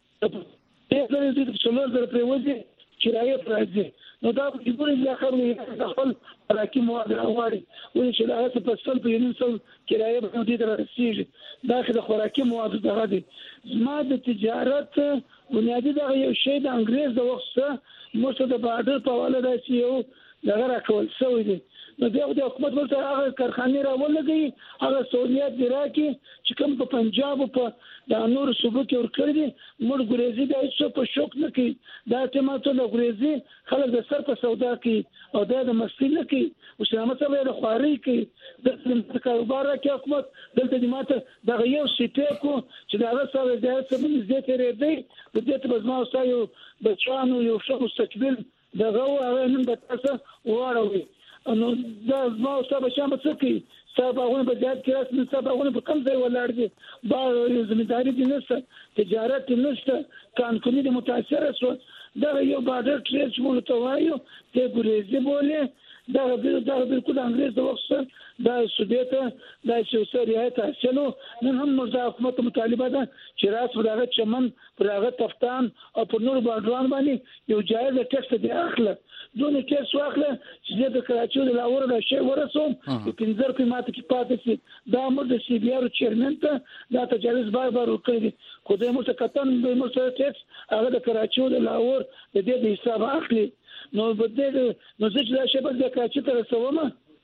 د څلور در پروازي کرایه پراځي نو دا په دې پورې ځکه د خپل راکې مواد راوړي ولې چې دا څه په سل په یوه سل کرایه باندې درسیږي دا د خوراکي مواد دغه دي. ما د تجارت بنیادی دا یو شی د انګريز د وخت مو څه د بادر په حواله داسې یو دغه راکول شوی دی. نو د حکومت ورته هغه کارخانه راولګي هغه سہولیات دی راکې چې کوم په پنجاب او په د نور صوبو کې ورکړي دي موږ ګریزي د څه په شوک نه کوي دا ټیماته د ګریزي خلک د سر په سودا کې او د مسیل نه کوي او شامت سره د خواري کې د کاروبار کې حکومت دلته د ماته د یو سیټه کو چې دا سره د څه باندې تیرې دی د دې په ځما اوسایو بچانو یو څه مستقبل دغه هغه نن به تاسو واروي نو دا ځما اوسه بچا څه کوي سباونه په ځات کې راځي سباونه په کم ځای ولاړ دي با زمینداری دي نشته تجارت نشته قانوني دي متاثر شو دا یو بادر ټریډ مونته وایو ته ګریزي بوله دا بالکل انګريز د وخت دا سودته دا چې رعایت حاصلو نن هم نو د حکومت مطالبه ده چې راس وداغه چمن پرغه تفتان او پر نور باندې باندې یو جایز ټیکس دی اخله دونه کیس واخله چې د کراچۍ د لاور د شی ورسوم په پنځر په ماته کې پاتې شي دا موږ د سی بي ار چیرمن ته دا تجاوز بار وکړي خو د موږ کتن د موږ ټیکس هغه د کراچۍ د لاور د دې حساب اخلي نو بده نو چې دا شی په کراچۍ ته رسوم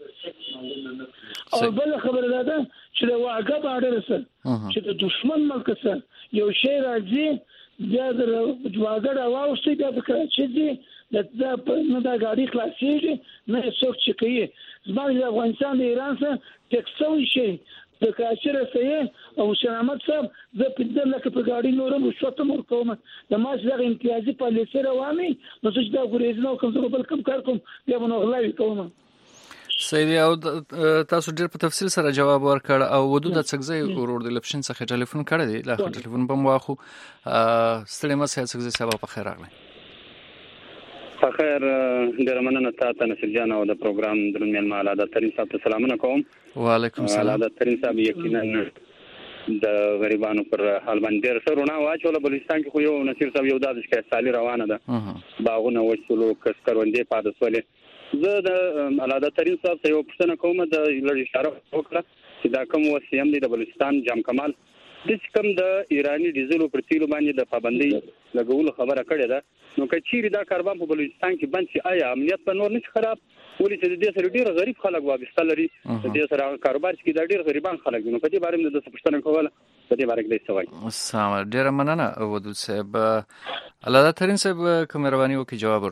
او بل خبره ده چې د واګه باندې رسل چې د دشمن ملک سره یو شی راځي بیا د واګه راوستي بیا د کراچۍ دي دا نه دا غاړي خلاصيږي نه څوک چې کوي زموږ د افغانستان د ایران سره ټکسوي شي د کاشر سره او شرامت صاحب د پدې لکه په غاړي نورم شوته مور کوم د ماش د امتیازي پالیسي رواني نو چې دا ګورېزنو کوم څه بل کوم کار کوم بیا نو غلاوي کوم سیدی او تاسو ډیر په تفصیل سره جواب ورکړ او ودود څنګه ورور د لپشن څخه ټلیفون کړی دی لا ټلیفون بم واخو ستړي مسه څنګه سبا په خیر راغلی خیر ډیر مننه تاسو نصیر جان او د پروګرام درمیان مال عادت ترين صاحب ته سلامونه کوم. وعلیکم السلام. عادت ترين صاحب یقینا د غریبانو پر حال باندې سرونه واچول بلوچستان کې خو یو نصیر صاحب یو داسې کې سالي روانه ده باغونه وشلو کسکروندې پادسولې زه د عادت ترين صاحب ته یو پوښتنه کوم د لږ اشاره وکړه چې دا کوم وسیم دی د بلوچستان جام کمال د کوم د ایرانی ډیزلو پر تیلو باندې د پابندۍ لګولو خبره کړې ده نو کچېری دا کاروبار په بلوچستان کې بند شي آیا امنیت په نور نه خراب ولې چې د دې سره ډیر غریب خلک وابسته لري د دې سره کاروبار کې دا ډیر غریبان خلک دي نو په دې باره کې د څه پوښتنه کوله په دې باره کې د څه وایي سلام ډیر مننه ودود صاحب الله ترين صاحب کوم رواني وکي جواب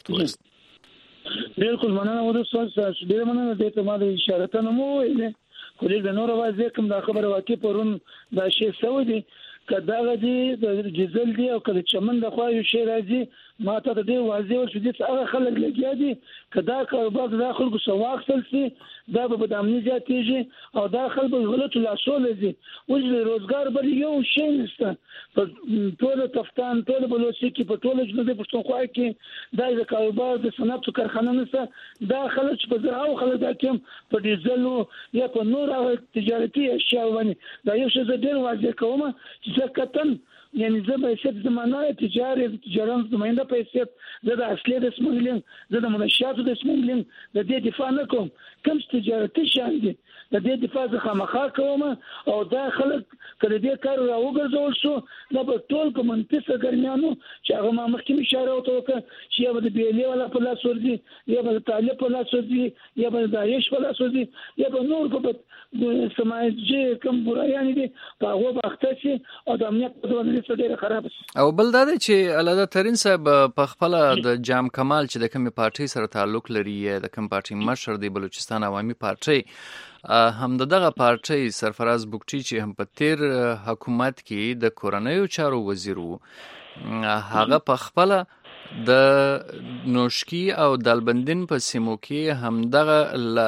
ورته بالکل مننه ودود صاحب ډیر مننه د ته ما د اشاره ته نو ویل خو دې نور واځي کوم دا خبره واقع پرون دا شی سعودي کدا غدي د جزل دی او کله چمن د خو یو شی راځي ما ته دې واځي او چې هغه خلک لګیا دي کدا کاروبار د خلکو سواخل سي دا به د امنیت زیاتېږي او دا خلک غلط لاسول دي ولې روزګار بل یو شی نشته په ټول تفتان ټول بلوچستان کې په ټول جنوبي پښتونخوا کې دا د کاروبار د صنعت کارخانه نشته دا خلک په زراعت خلک دا کوم په ډیزلو یا په نور تجارتي اشیاء باندې دا یو څه ډېر واضح کوم چې کتن یعنی زه به څه زمانه تجارت زمانه په څه د اصلي د سمګلینګ د منشاتو د سمګلینګ د دې دفاع نه کوم کوم تجارتي شان دي د دې دفاع څخه مخه کوم او دا خلک کله دې کار راوګرځول شو دا په ټول په منطقه ګرمیانو چې هغه ما مخکې اشاره وکړه چې یا د بیلې ولا په لاس ورځي یا د طالب په لاس ورځي یا د داعش په لاس ورځي یا د نور په سماجي کوم برایان دي په هغه وخت چې او د امنیت په ډول ډېر خراب او بل دا چې الله ترين صاحب په خپل د جام کمال چې د کومې پارټي سره تعلق لري د کوم پارټي مشر دی بلوچستان عوامي پارټي هم دغه پارټي سرفراز بوکټي چې هم په تیر حکومت کې د کورنیو چارو وزیر وو هغه په خپل د نوشکی او دالبندین په سیمو کې هم دغه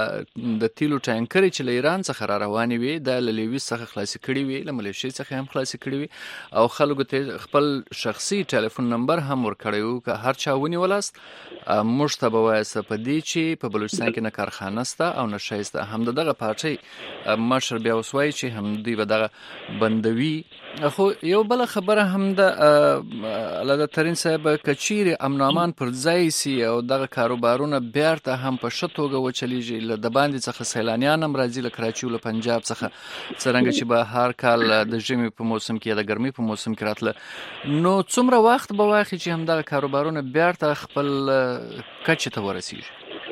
د تیلو ټانکر چې له ایران څخه را روانې وي د لیوي څخه خلاص کړي وي له ملیشیا څخه هم خلاص کړي وي او خلکو ته خپل شخصي ټلیفون نمبر هم ورکړی وو که هر چا ونیولاست موږ ته به وایسته په دې چې په بلوچستان کې نه کارخانه سته او نه شی سته هم دغه پارټي مشر بیا اوس وایي چې هم دوی به دغه بندوي خو یو بل خبره هم د الله ترين صاحب کچیر امن امان پر ځای سي او دغه کاروبارونه بیرته هم په شتوګه وچلیږي له د باندې څخه سیلانیان هم راځي له کراچي او پنجاب څخه څنګه چې به هر کال د ژمي په موسم کې د ګرمي په موسم کې راتله نو څومره وخت به واخلي چې هم دغه کاروبارونه بیرته خپل کچې ته ورسیږي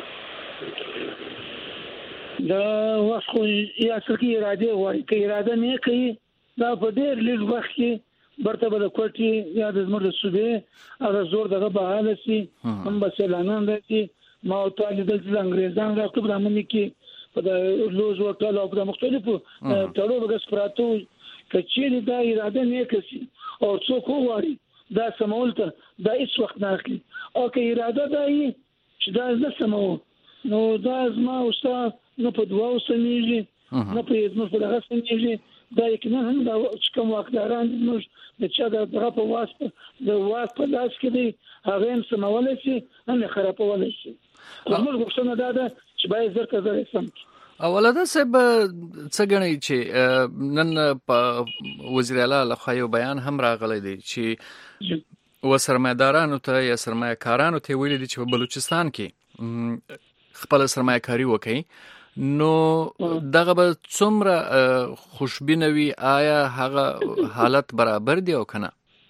دا وخت خو یا څرکی اراده وایي که اراده نه کوي دا په ډېر لږ وخت کې برته به د کوټي یا د زموږ د صوبې او د زور دغه بحاله سي هم به سیلانان راشي ما او طالب د انګريزان راکړو په امني کې په د لوز وټل او په مختلفو ټولو بغس پراتو کچېری دا اراده نه کوي او څوک وایي دا سمول ته دا هیڅ وخت نه اخلي او که اراده دا یي چې دا نه سمو نو دا زما او استاد نو په دوا وسنيږي نو په دې په دغه سنيږي دا یقینا هم دا کوم واکداران موږ د چا دغه په واسطه د واک په لاس کې دی هغه هم سمول شي هم خرابول شي موږ غوښتنه ده چې باید زر کزر سم اوله صاحب څه غني چې نن په وزیر اعلی لخوا یو بیان هم راغلی دی چې و سرمایدارانو ته یا سرمایه‌کارانو ته ویل دي چې په بلوچستان کې خپل سرمایه‌کاري وکړي نو دغه به څومره خوشبینوي آیا هغه حالت برابر دی او کنه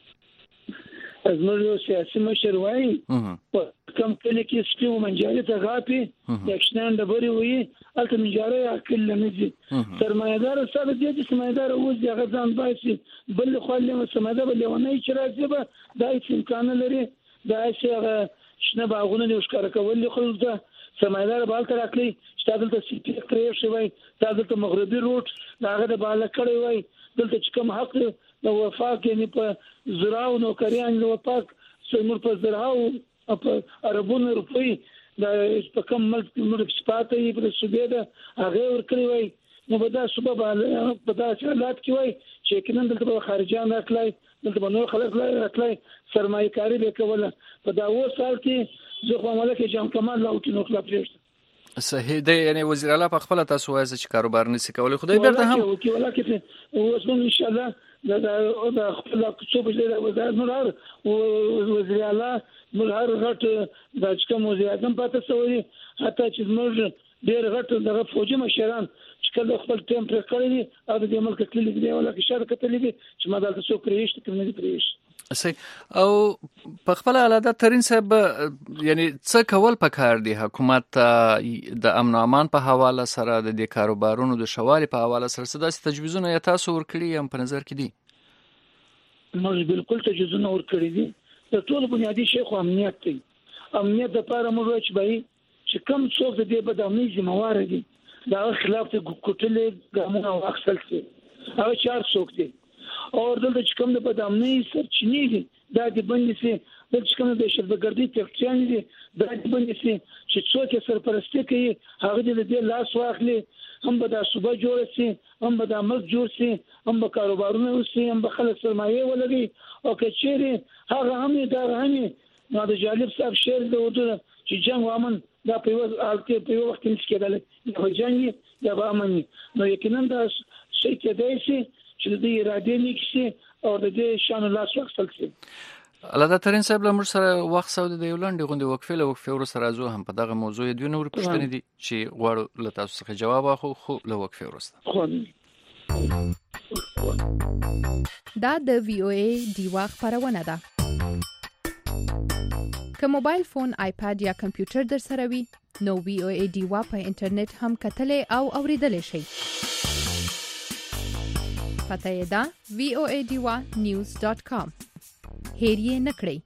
زموږ سیاسي مشر وایي کم کله کې سپیو منجاري ته غاپي یکشنان د بری وي الته منجاري عقل نه دي سرمایدار صاحب دې سرمایدار اوس هغه ځان باسي بل خو له سرمایدار بل ونه چې راځي به دا هیڅ امکان لري دا چې شنه باغونه د ښکار کول خو ده سرمایدار بالته راکړي چې دلته سیټي کړی شي وای دلته مغربي روټ داغه د بالا کړی وای دلته چې کوم حق د وفاق یعنی په زراعت نو کریان د وفاق سمور په زراعت او په عربونو روپی د په کوم ملک سپاته یې په سوبې ده هغه ور کړی وای نو په دا سبب په دا حالات کې وای چې کله دلته خارجان راکړي دلته نور خلک راکړي سرمایه‌کاري به کوله په دا و سال کې زه خو عمله کې جام کمال لاوټ نو خلاف پرېږدم. صحیح دی. یعنی وزیر اعلی په خپل تاسو وایي چې کاروبار نشي کولای، خدای بیرته هم ولکه اوس ان شاء الله دا خپل څه به وزارت نور وزیر اعلی نور غټ د کوم وزیر اعظم پاتې سوی، حتی چې موږ ډېر غټ دغه فوجي مشران چې کله خپل ټیم پر کړی دي او د ملک کلی دی ولکه شرکت لري چې ما دلته څو پریشت کوم نه پریشت. صحیح. او په خپل علاوه ترين صاحب یعنی څه کول پکار دي حکومت د امن او امان په حواله سره د دې کاروبارونو د شوالي په حواله سره څه تجویزونه یا تاسو ورکړي هم په نظر کې دي؟ موږ بالکل تجویزونه ورکړي دي. د ټول بنیادی شی خو امنیت دی. امنیت د لپاره موږ چې کوم څوک د دې بدامنۍ ذمہوار دي دا خلاف د کوټلې ګامونه واخصل شي او چار څوک دي او دلته چې کوم د بدامنۍ سرچینې دي دا د باندې سي د چې کوم د شربګردي تکچان دي دا د باندې سي چې څوک سرپرستی کوي هغه دې لاس واخلي، هم به د صوبه جوړ شي، هم به د ملک جوړ شي، هم به کاروبارونه وشي، هم به خلک سرمایه ولګي او کچېري هغه هم دا هم نو د جالب صاحب شعر د وته چې جنگ وامن دا په وخت کې نشي کېدل، یا جنگي یا امني. نو یقینا دا شي کېدای شي چې د اراده نکشي او د دې شان الله سوکسل شي. الله ترين صاحب له موږ سره وخت سود د یولند غونډې وقفه ور سره زو هم په دغه موضوع د نور پوښتنې دي چې غواړو له تاسو څخه جواب واخلو، خو له وقفه ورسته. دا د وی او ای دیوا خبرونه ده. که موبایل فون، آیپاد یا کمپیوټر در سره وي نو وی او ای دیوا په انټرنیټ هم کتلې او اوریدلې شي. پته یې ده voadiwa.news.com. هیر یې نکړئ.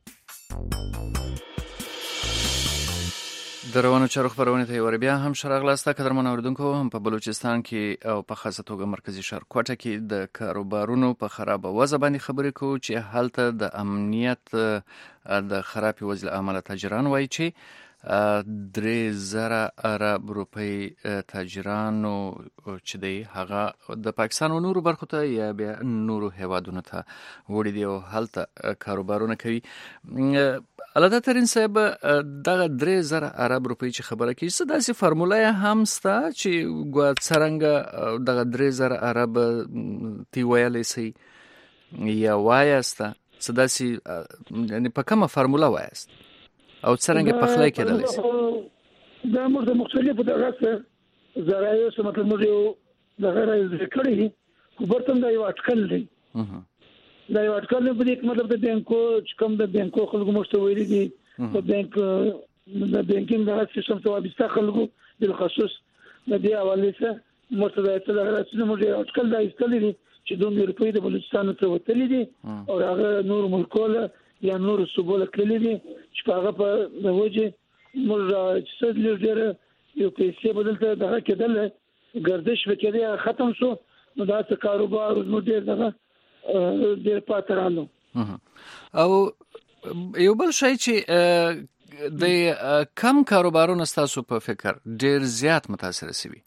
د روانو چارو خبرونه ته ور بیا هم شراغلاسته قدرمن اوریدونکو هم په بلوچستان کې او په خاصه توګه مرکزی ښار کوټه کې د کاروبارونو په خراب وضع باندې خبرې کوو چې هلته د امنیت د خراب وضع عمله تاجران وایي چې 3000 عرب روپی تاجرانو چې دی هغه د پاکستان او نورو برخو ته یا بیا نورو هیوادونو ته وړي دي او هلته کاروبارونه کوي. الله ترين صاحب دغه 3000 عرب روپی چې خبره کوي څه داسې فرموله هم ستا چې ګوا څرنګه دغه 3000 عرب تی ویلې سي یا وایسته څه داسې یعنی په کومه فرموله وایست او څرنګه پخلی کېدلی شي؟ دا موږ د مختلفو دغه ذرایعو څخه مطلب موږ یو دغه راځي کړی خو برتم دا یو اټکل دی. دا یو اټکل نه بده مطلب د بانکو چې کوم د بانکو خلکو مشتوي دي د بانک د بانکینګ د سیستم ته وابسته خلکو بل خصوص د دې حواله سره مستدعي ته راځي موږ یو اټکل دا استلې دي چې دوه روپۍ د بلوچستان ته وتلې دي او هغه نور ملکونه یا نور صوبونه کړلې دي چې هغه په د وجه موږ چې ډېر یو پیسې بدلته دغه کېدل گردش وکړي ختم شو نو دا څه کاروبار نو ډېر پاترانو. او یو بل شی چې د کم کاروبارونو ستاسو په فکر ډېر زیات متاثر شوي؟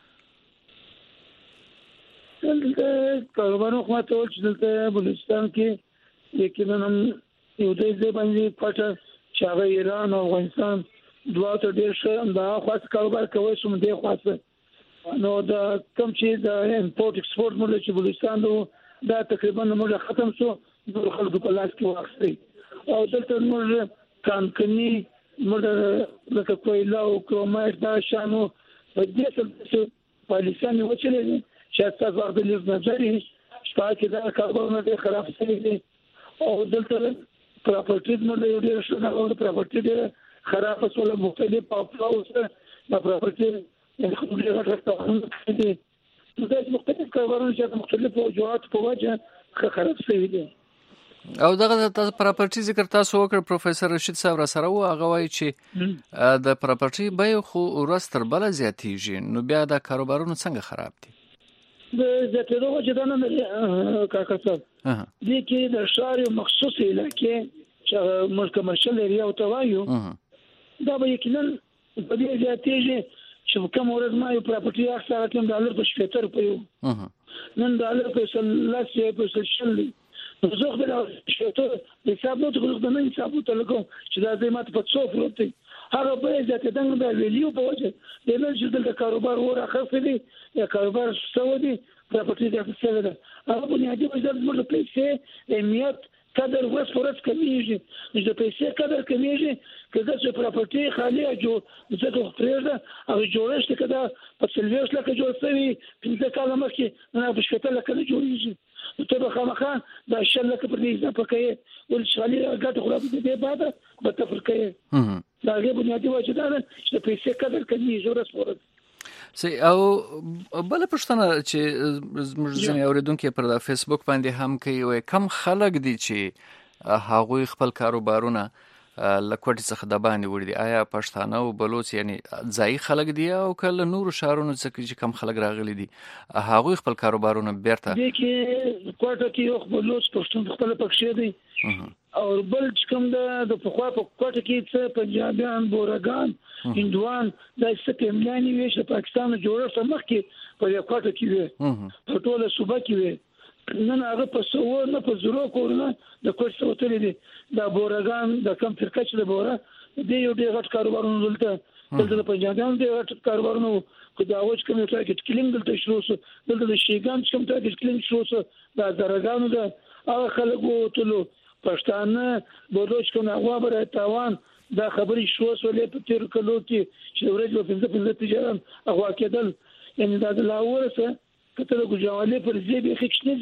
کاروبارونو خو ته چې دلته بلوچستان کې یقینا هم یو ځای باندې پټه چې هغه ایران او افغانستان دوه ته ډېر ښه دا خاص کاروبار کوي سم دی خاصه نو دا کم چې د امپورټ ایکسپورټ مله چې بلوچستان دا تقریبا موږ ختم شو نور خلکو په لاس کې واخلي او دلته موږ کانکني موږ لکه کویلا او کرومایټ دا شانو په دې څه پالیسان وچلې چې تاسو ورته لیک نظري چې دا کارونه ډېر خراب شوي دي او دلته پراپرټي موږ یو ډېر شنه او پراپرټي ډېر خراب شول مختلف پاپلاوس دا پراپرټي خو ډېر راځي دي نو دا مختلف کارونه چې مختلف وجوهات په وجه خراب شوي دي. او دغه د پراپرټي ذکر تاسو وکړ پروفیسور رشید صاحب را سره و هغه وایي چې د پراپرټي بیه خو ورځ تر بله زیاتیږي نو بیا د کاروبارونو څنګه خراب دي؟ د زیاتېدو وجه دا نه لري کاکا صاحب دې کې د ښار یو مخصوص علاقې چې موږ کمرشل ایریا ورته وایو دا به یقینا په دې زیاتېږي چې کوم ورځ ما یو پراپرټي اخیسته $70 په 70 روپیو نن $1.30 په 60 زه خو به شته حساب نو ته د نه حساب ته لګم چې دا زمات په څو فروتي هغه به ځکه دغه د ویلیو په وجه د نن چې د کاروبار ور اخر دي یا کاروبار سعودي پراپرټي د څه ده هغه بنیادی وجه د پیسې اهمیت قدر وسورت کمیږي چې د پیسې قدر کمیږي کله چې پراپرټي خالی جو ځکه پرېږده او جوړښت کده په سلويش لکه جوړ شوی په کله مخکې نه بشکته لکه جوړیږي ته به خامخا دا شل لکه پر دې اضافه کوي ول شالي غټ خلاص دې بعد به تفرقه دا غي بنیادی وجه ده چې پیسې قدر کمیږي ورسورت سي او بل پښتنه چې موږ ځنې اوریدونکو پر فیسبوک باندې هم کوي کم خلک دي چې هغوی خپل کاروبارونه لکوټ څخه د باندې وړي دي آیا پښتانه او بلوچ یعنی ځای خلک دي او کله نور شهرونو څخه چې کم خلک راغلي دي هغوی خپل کاروبارونه بیرته دي کې کوټه کې یو بلوچ پښتون خپل پکښې دي او بل کوم د پخوا په کوټه کې څه پنجابیان بورګان هندوان د سپېملاني وی چې پاکستان جوړه مخکې په یو کوټه کې وي په ټوله صوبه کې وي نن هغه په سو نه په زرو کورونه د کوټه سوتلې دي د بورګان د کم فرقه چې د بوره دی یو ډېر غټ کاروبارونه دلته د پنجابیان ډېر غټ کاروبارونه خو دا اوس کوم یو ټاګټ کلینګ دلته شروع شو دلته د شیګان کوم ټاګټ کلینګ شروع شو د زرګانو د هغه خلکو ټولو پښتانه بلوچ کوم هغه بر تاوان دا خبرې شو سولې په تیر کلو کې چې ورځ په تجارت هغه کېدل یعنی دا د لاورسه کته د ګجوالې پر ځای به خښنه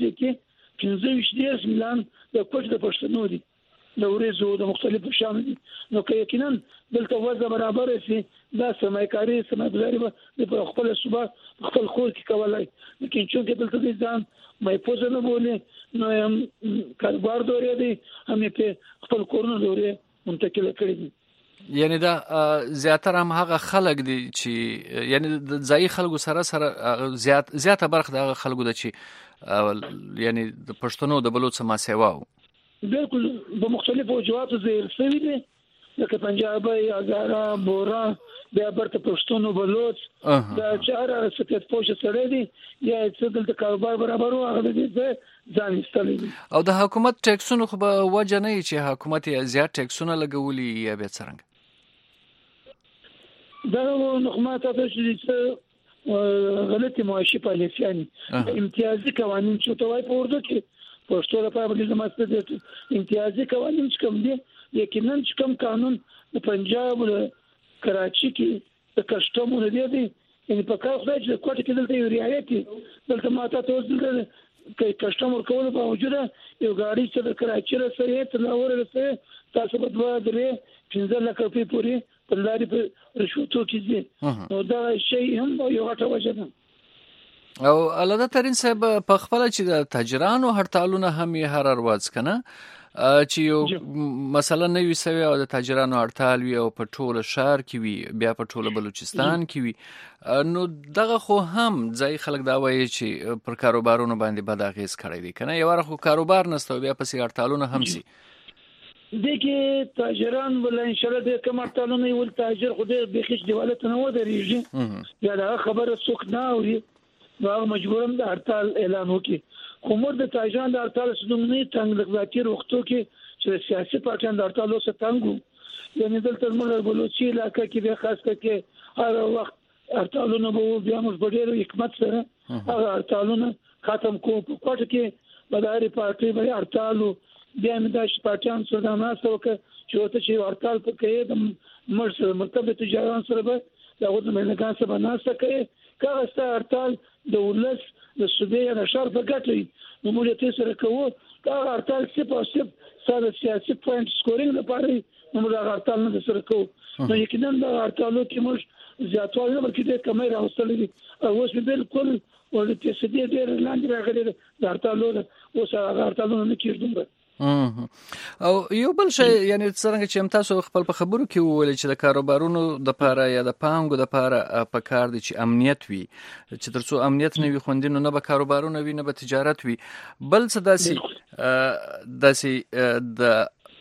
ځکه 15 مليون د کوټ د پښتنو دي د ورځو د مختلفو شامل دي نو کې یقینا دلته وزن برابر شي دا سمایکاري سمګزاري په خپل صوبه خپل خور کې کولای لیکن چې دلته د ځان مې پوزنه بولې نو هم کاروبار دورې دي هم په خپل کورونه دورې منتقل کړی دي یعنی دا زیاتره هم هغه خلک دي چې یعنی د ځای خلکو سره زیاته برخه د خلکو د چې یعنی د پښتنو د بلوچ سما سیواو بالکل په مختلفو وجوهاتو زیر شوی دي لکه پنجابي هزاره بورا بیا برته پښتون بلوچ دا چاره سپیت پوښ سره دي یا څه دلته کاروبار برابر هغه دې ځان استلوي او د حکومت ټیکسونو خو به وجه نه چې حکومت زیات ټیکسونه لګولي یا به څنګه دا نو ته چې غلطي معاشي پالیسياني امتیازي قوانين چې توای په ورته کې پښتو لپاره د ماستر امتیازي قوانين چې کوم دي یقینا چې کوم قانون د پنجاب کراچي کې د کسټمونو دی یعنی په کار خدای چې کوټه کې دلته یو ریاضي دلته ماته توسل کې کسټمر کول په وجوده یو غاړي چې د کراچي سره ته لاور رسې تاسو په دوا درې 15 لک روپۍ پورې په لاري په رشوتو کې نو دا شی هم یو غټه وجه ده او الله ترين صاحب په خپل چې د تاجرانو هړتالونه هم یې هر ورځ کنه چې یو مثلا نوې سوي او د تاجرانو هړتال وي او په ټوله شهر کې وي بیا په ټوله بلوچستان کې وي نو دغه خو هم ځای خلک دا وایي چې پر کاروبارونو باندې بد اغیز کړی دي کنه یو وخت کاروبار نستو بیا پسې هړتالونه هم سي دغه تاجران ول ان شاء الله د کوم هړتالونه یو تاجر خو د بخښ دیواله نه ودرېږي یا دا خبره څوک نه اوري نو مجبورم د هړتال اعلان وکړي خو موږ د تاجرانو د هړتال سدومني څنګه لږاتیر وختو کې چې سیاسي پارټیان د هړتال وسه څنګه یعنی دلته موږ بلوچي علاقې کې به خاص کې هر وخت هړتالونه به بیا موږ ډېر حکمت سره هغه هړتالونه ختم کوو په کوټه کې بداري پارټي به هړتالو بیا موږ د پارټیان سره د ناسو کې چې هړتال په کې د مرسته مرتبه تجارت سره به دا د ملګان سره ناسه کوي کله چې هړتال د ولس د صوبې د شهر په ګټي نو موږ ته سره کوو دا هړتال څه ساده سیاسي پوینټ سکورینګ لپاره نو موږ هړتال نه سره کوو نو یقینا دا هړتالو کې موږ زیاتوالی ورکې د کمې راوستلې دي او اوس بالکل ولته سدي ډېر لاندې راغلي د هړتالو اوس هغه هړتالونه نه کېږي او یو بل شی یعنی څنګه چې تاسو خپل په خبرو کې وویل چې د کاروبارونو د پاره یا د پانګو د پاره په کار دي چې امنیت وي چې ترڅو امنیت نه وي خوندینو نه به کاروبارونه وي نه به تجارت وي بل څه داسي د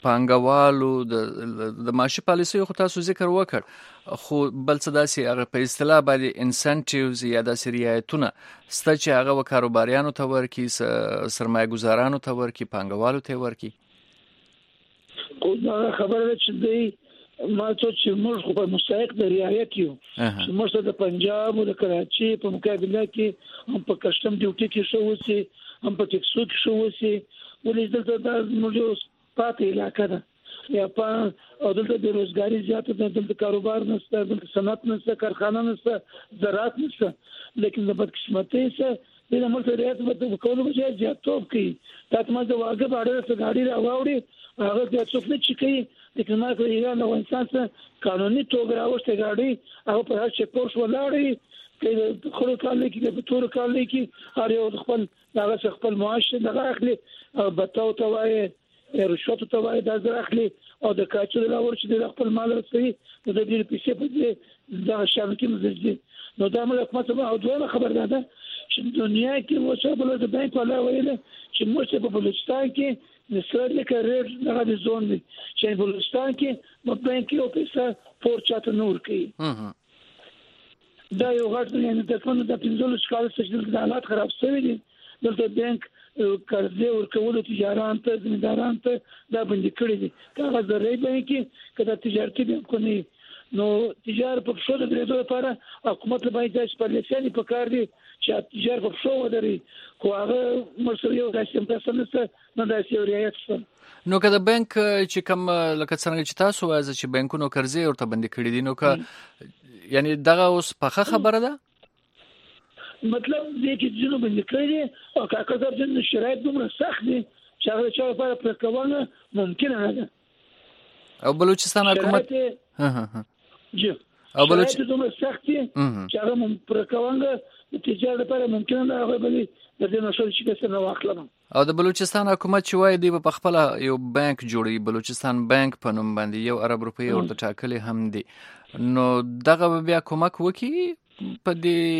پانګوالو د معاشي پالیسیو خو تاسو ذکر وکړ، خو بل څه داسې هغه په اصطلاح باندې انسنټیوز یا داسې رعایتونه شته چې هغه کاروباریانو ته ورکړي، سرمایه ګزارانو ته ورکړي، پانګوالو ته ورکړي؟ خو دا خبره ده چې دی ما ته چې موږ خو په مستحق د رعایت یو، چې موږ د پنجاب او د کراچي په مقابله کې هم په کسټم ډیوټي کې شو وسی، هم په ټیکسو کې شو وسی، ولې دلته د موږ پاتې علاقه ده یا په او دلته د روزګاری زیاته ده، دلته کاروبار نشته، دلته صنعت نشته، کارخانه نشته، زراعت نشته، لیکن د بدقسمتۍ سره د موږ رعایت په کولو کې زیاتوب کوي. تاسو ما د واګه باندې څه غاډي راوړي هغه د څوک نه چي کوي، لیکن ما په ایران او انسان سره قانوني توګه راوښته غاډي هغه په هر څه پورس ولاړی کې خلک کال کې په تور کال کې هر یو خپل هغه خپل معاش نه اخلي او بتاو ته وایي رشوت ته وایي دا زر اخلي او د کاچو د لاور چې د خپل مال رسوي د دې پیسې په دې د شامل کې مزجي. نو دا موږ حکومت او دوه خبر ده چې دنیا کې وڅ په لور د بانک ولا ویل چې موږ په بلوچستان کې نسل کې ریډ دغه د زون دي چې په بلوچستان کې په بانک کې او پیسې پور چاته نور کوي. دا یو غټ نه د څنګه د پنځول شکایت چې د حالات خراب شوی دي، دلته بانک قرضې ورکول تجاران ته زمینداران ته دا باندې کړی دي. هغه زری بانک کله تجارتي بانکونه نو تجارت په شو د درېدو لپاره حکومت باید د پالیسیاني په کار دي چې تجارت په شو ودري، خو هغه مسوي او داسې تاسو نه داسې رعایت شته. نو که د بانک چې کوم لکه څنګه چې تاسو وایي چې بانکونو قرضې ورته باندې کړی دي، نو که یعنی دغه اوس پخه خبره ده، مطلب دې کې چې نو باندې کړی دي او که کله د شرایط دومره سخت دي چې هغه چا لپاره پرکونه ممکن نه ده. او بلوچستان حکومت او بلوچستان دومره سخت دي چې هغه پرکونه تجارت لپاره ممکن نه هغه بلی د دې نشو چې څه نه واخلم. او د بلوچستان حکومت چې وایي دی په خپل یو بانک جوړي، بلوچستان بانک په نوم باندې یو ارب روپۍ ورته ټاکلي هم دي، نو دغه بیا کومک وکي په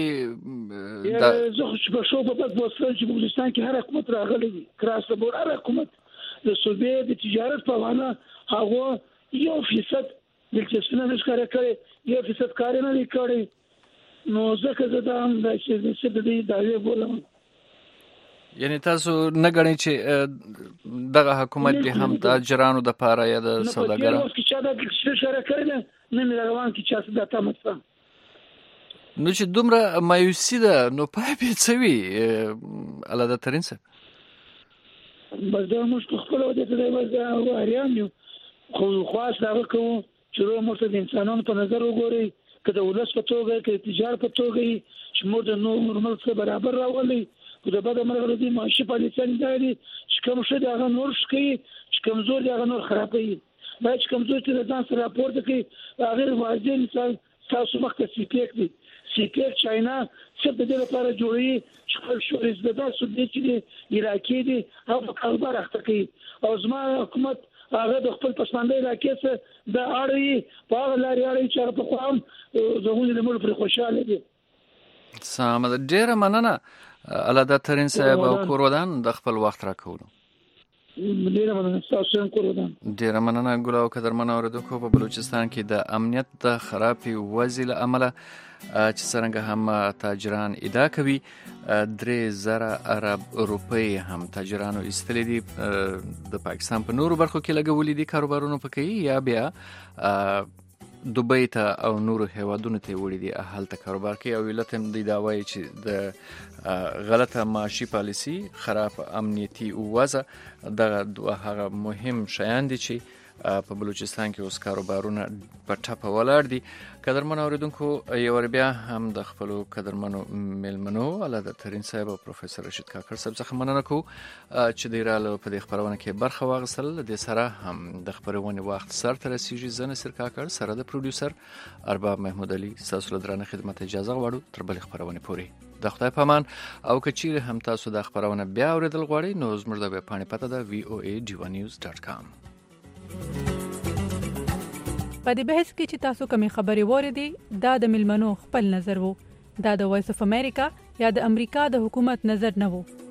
دې زه په شو په بوسل چې بلوچستان کې هر حکومت راغلی دی، کراس بور هر حکومت د صوبې د تجارت په وانه هغه 1% د څه نه ښکارا کوي، 1% کار نه کوي. نو ځکه زه دا هم د دې دایې بولم. یعنی تاسو نه غواړئ چې دغه حکومت دې هم تاجرانو د پاره یا د سوداګرانو نو چې دا څه شره کړل نه روان کی چې دا تاسو نو چې دومره مایوسی ده نو پای به څه وي الاده ترين څه بس دا موږ خپل وجه ته دا اړیان یو خو خاص هغه کوم چې موږ د انسانانو په نظر وګورئ کله ولس په توګه کې تجارت په توګه چې موږ د نورمال سره برابر راولي د بده مرغه دي معاشي پالیسي دي چې کوم څه دا نور شي چې کمزور دي هغه نور خرابوي باید چې کمزور دي ځان سره راپورته کوي هغه واځي مثال تاسو مخکې سیپیک دي سیپیک چاینا څه د دې لپاره جوړي چې خپل شوري زده سودي چې عراقي دي او په کاروبار اخته کوي او زما حکومت هغه د خپل پسمانده علاقې څخه د اړې په هغه لارې اړې چې په قوم زموږ د ملک پر خوشاله دي. سم ډیره مننه الاده ترين صاحب او کورودان د خپل وخت راکولو. ډیره مننه تاسو هم کورودان. ډیره مننه ګل او قدرمن اوریدونکو په بلوچستان کې د امنیت د خرابې وضع له امله چې څنګه هم تاجران ادعا کوي 3000 ارب روپۍ هم تاجرانو ایستلې دي د پاکستان په نورو برخو کې لګولې دي کاروبارونو پکې یا بیا دوبۍ ته او نورو هیوادونو ته وړي دي هلته کاروبار کوي او علت هم دی دا وایي چې د غلطه معاشي پالیسي خراب امنیتي وضع دغه دوه هغه مهم شیان دي چې په بلوچستان کې اوس کاروبارونه په ټپه ولاړ دي. قدرمن اوریدونکو یو بیا هم د خپل قدرمنو ملمنو الاده ترين صاحب او پروفیسور رشید کاکړ صاحب څخه مننه کوو چې د رااله په دې خبرونه کې برخه واغستل. د سره هم د خبرونه وخت سره تر سیږي زنه سر کاکړ سره د پروډوسر ارباب محمود علي تاسو لدرانه خدمت اجازه غواړو تر بل خبرونه پوري د خدای پامان او کچیر هم تاسو د خبرونه بیا اوریدل غواړئ نو زموږ د ویب پاڼې پته ده voa.divanews.com. په دې بحث کې چې تاسو کومې خبرې وریدي دا د ملمنو خپل نظر وو دا د وایس اف امریکا یا د امریکا د حکومت نظر نه وو.